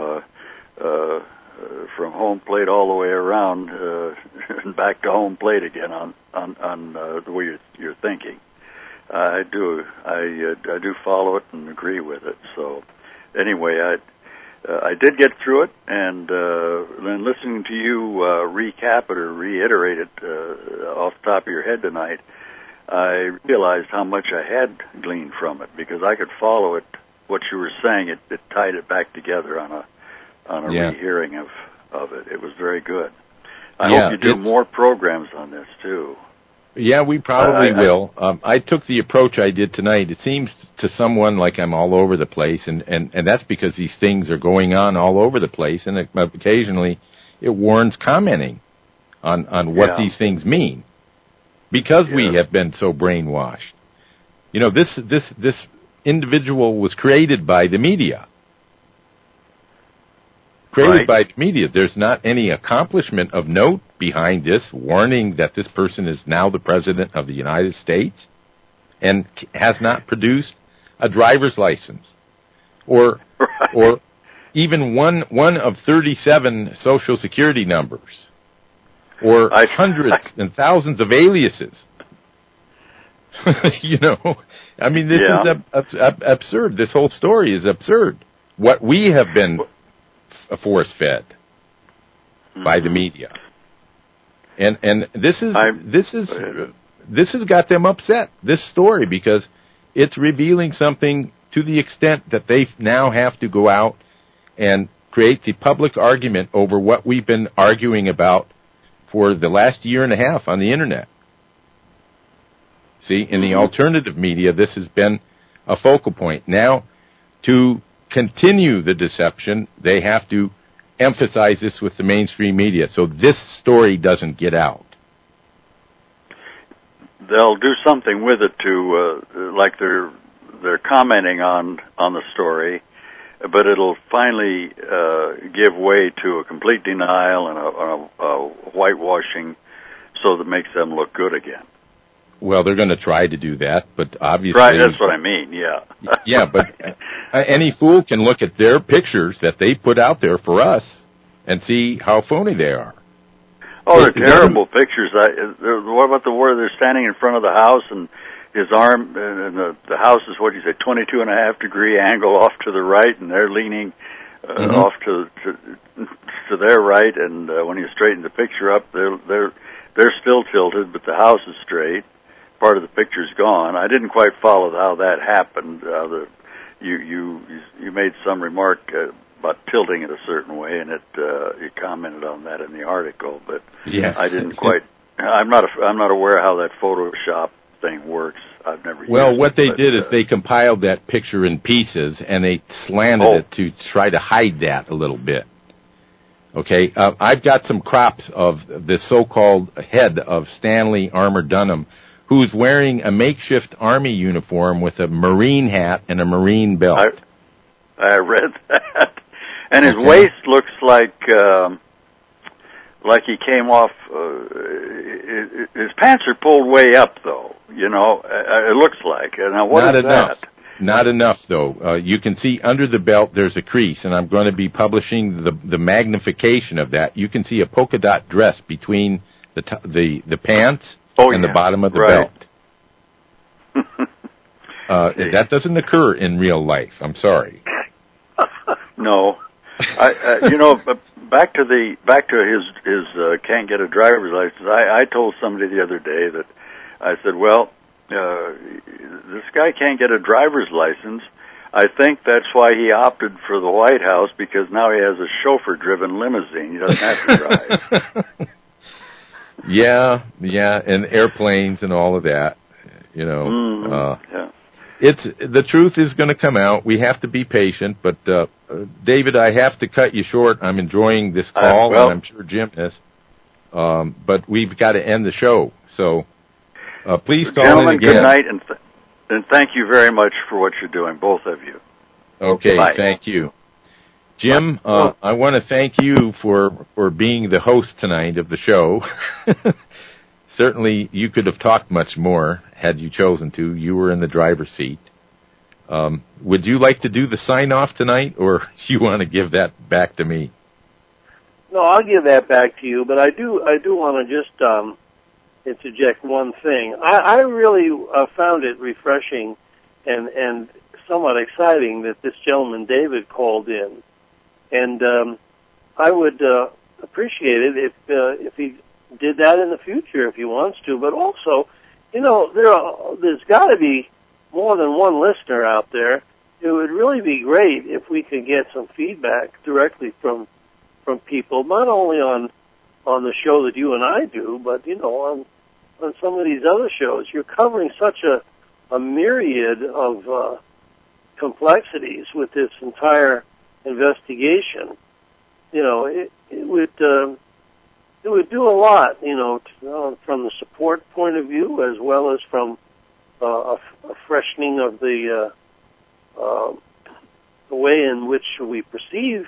home plate all the way around and back to home plate again on the way you're thinking. I do follow it and agree with it. So anyway, I did get through it, and then listening to you recap it or reiterate it off the top of your head tonight, I realized how much I had gleaned from it, because I could follow it. What you were saying, it tied it back together on a rehearing of it. It was very good. I hope you do more programs on this too. Yeah, we probably will. I took the approach I did tonight. It seems to someone like I'm all over the place, and that's because these things are going on all over the place, and occasionally it warrants commenting on what these things mean. Because we have been so brainwashed. This individual was created by the media. By the media. There's not any accomplishment of note behind this, warning that this person is now the President of the United States and has not produced a driver's license or even one of 37 Social Security numbers. Or hundreds and thousands of aliases. I mean, this is absurd. This whole story is absurd. What we have been force-fed by the media, and this has got them upset. This story, because it's revealing something to the extent that they now have to go out and create the public argument over what we've been arguing about for the last year and a half on the Internet. See, in the alternative media, this has been a focal point. Now, to continue the deception, they have to emphasize this with the mainstream media, so this story doesn't get out. They'll do something with it to, like they're commenting on the story, but it'll finally give way to a complete denial and a whitewashing, so that makes them look good again. Well, they're going to try to do that, but obviously... Right, that's what I mean, yeah. Yeah, but any fool can look at their pictures that they put out there for us and see how phony they are. Oh, they're terrible pictures. What about the where they're standing in front of the house and his arm, and the house is, what do you say, 22.5-degree angle off to the right, and they're leaning off to their right, and when you straighten the picture up, they're still tilted, but the house is straight. Part of the picture's gone. I didn't quite follow how that happened. You made some remark about tilting it a certain way, and you commented on that in the article, but yeah. I didn't quite. I'm not aware how that Photoshop thing works. I've never. Well, what they did is they compiled that picture in pieces and they slanted it to try to hide that a little bit. Okay, I've got some crops of the so-called head of Stanley Armour Dunham, who's wearing a makeshift army uniform with a Marine hat and a Marine belt. I read that. And his waist looks like he came off, his pants are pulled way up, though, you know, it looks like. Now, what Not is enough. that? Not enough, though. You can see under the belt there's a crease, and I'm going to be publishing the magnification of that. You can see a polka dot dress between the pants and the bottom of the belt. That doesn't occur in real life. I'm sorry. No. Back to his can't get a driver's license. I told somebody the other day that I said, well, this guy can't get a driver's license. I think that's why he opted for the White House, because now he has a chauffeur-driven limousine. He doesn't have to drive. Yeah, and airplanes and all of that. You know, it's the truth is going to come out. We have to be patient, but David, I have to cut you short. I'm enjoying this call, and I'm sure Jim is. But we've got to end the show, so please call gentlemen, in again. Good night, and thank you very much for what you're doing, both of you. Okay, Bye. Thank you. Jim, I want to thank you for being the host tonight of the show. Certainly, you could have talked much more had you chosen to. You were in the driver's seat. Would you like to do the sign-off tonight, or do you want to give that back to me? No, I'll give that back to you, but I do want to just interject one thing. I really found it refreshing and somewhat exciting that this gentleman, David, called in. And I would appreciate it if he did that in the future if he wants to. But also, you know, there's got to be more than one listener out there. It would really be great if we could get some feedback directly from people, not only on the show that you and I do, but, you know, on some of these other shows. You're covering such a myriad of complexities with this entire investigation. You know, it would do a lot, you know, from the support point of view, as well as from a freshening of the way in which we perceive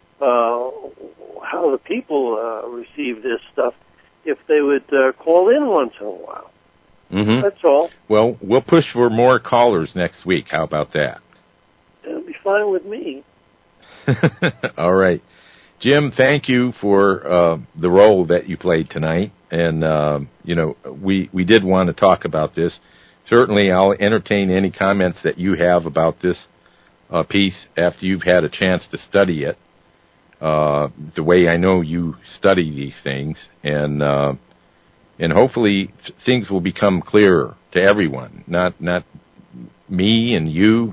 how the people receive this stuff, if they would call in once in a while. Mm-hmm. That's all. Well, we'll push for more callers next week. How about that? It'll be fine with me. All right. Jim, thank you for the role that you played tonight. And, you know, we did want to talk about this. Certainly, I'll entertain any comments that you have about this piece after you've had a chance to study it, the way I know you study these things. And hopefully things will become clearer to everyone, not me and you,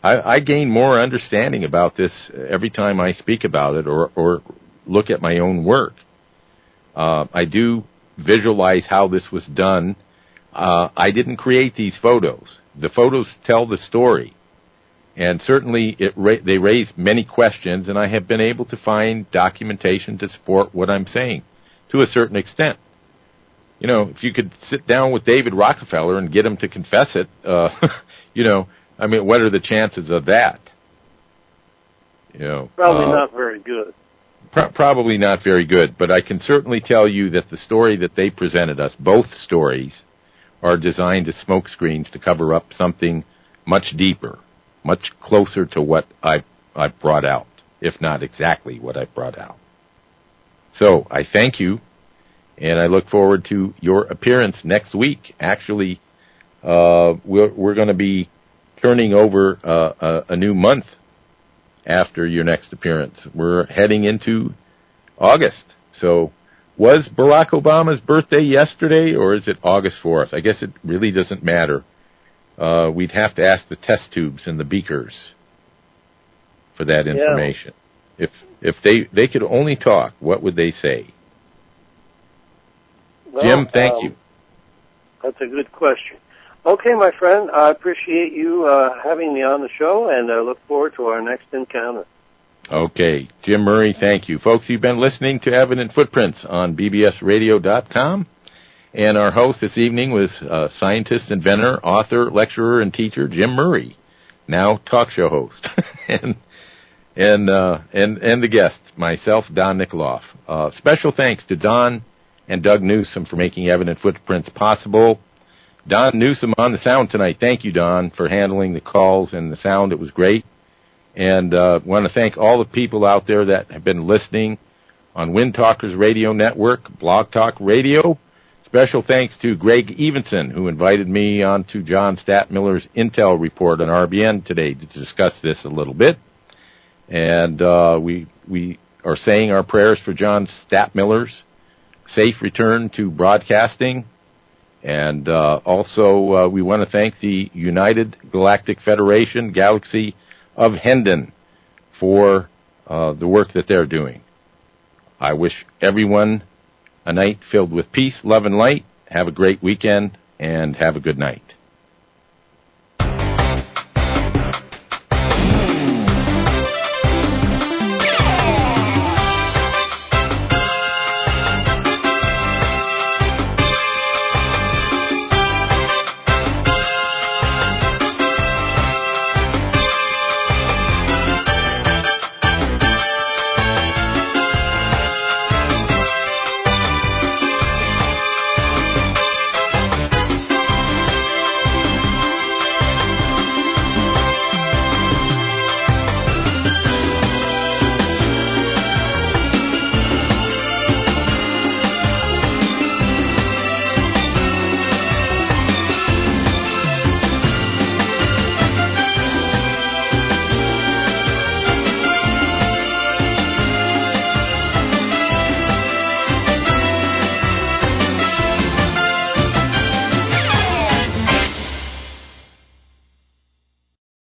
I gain more understanding about this every time I speak about it or look at my own work. I do visualize how this was done. I didn't create these photos. The photos tell the story. And certainly they raise many questions, and I have been able to find documentation to support what I'm saying to a certain extent. You know, if you could sit down with David Rockefeller and get him to confess it, you know, I mean, what are the chances of that? You know, probably not very good. Probably not very good, but I can certainly tell you that the story that they presented us, both stories, are designed as smoke screens to cover up something much deeper, much closer to what I've brought out, if not exactly what I've brought out. So I thank you, and I look forward to your appearance next week. Actually, we're going to be turning over a new month after your next appearance. We're heading into August. So was Barack Obama's birthday yesterday, or is it August 4th? I guess it really doesn't matter. We'd have to ask the test tubes and the beakers for that information. Yeah. If they could only talk, what would they say? Well, Jim, thank you. That's a good question. Okay, my friend, I appreciate you having me on the show, and I look forward to our next encounter. Okay, Jim Murray, thank you. Folks, you've been listening to Evident Footprints on bbsradio.com, and our host this evening was scientist, inventor, author, lecturer, and teacher Jim Murray, now talk show host, and the guest, myself, Don Nikoloff. Special thanks to Don and Doug Newsom for making Evident Footprints possible. Don Newsom on the sound tonight. Thank you, Don, for handling the calls and the sound. It was great. And want to thank all the people out there that have been listening on Wind Talkers Radio Network, Blog Talk Radio. Special thanks to Greg Evenson, who invited me on to John Stadtmiller's Intel report on RBN today to discuss this a little bit. And we are saying our prayers for John Stadtmiller's safe return to broadcasting. And also, we want to thank the United Galactic Federation, Galaxy of Hendon, for the work that they're doing. I wish everyone a night filled with peace, love, and light. Have a great weekend, and have a good night.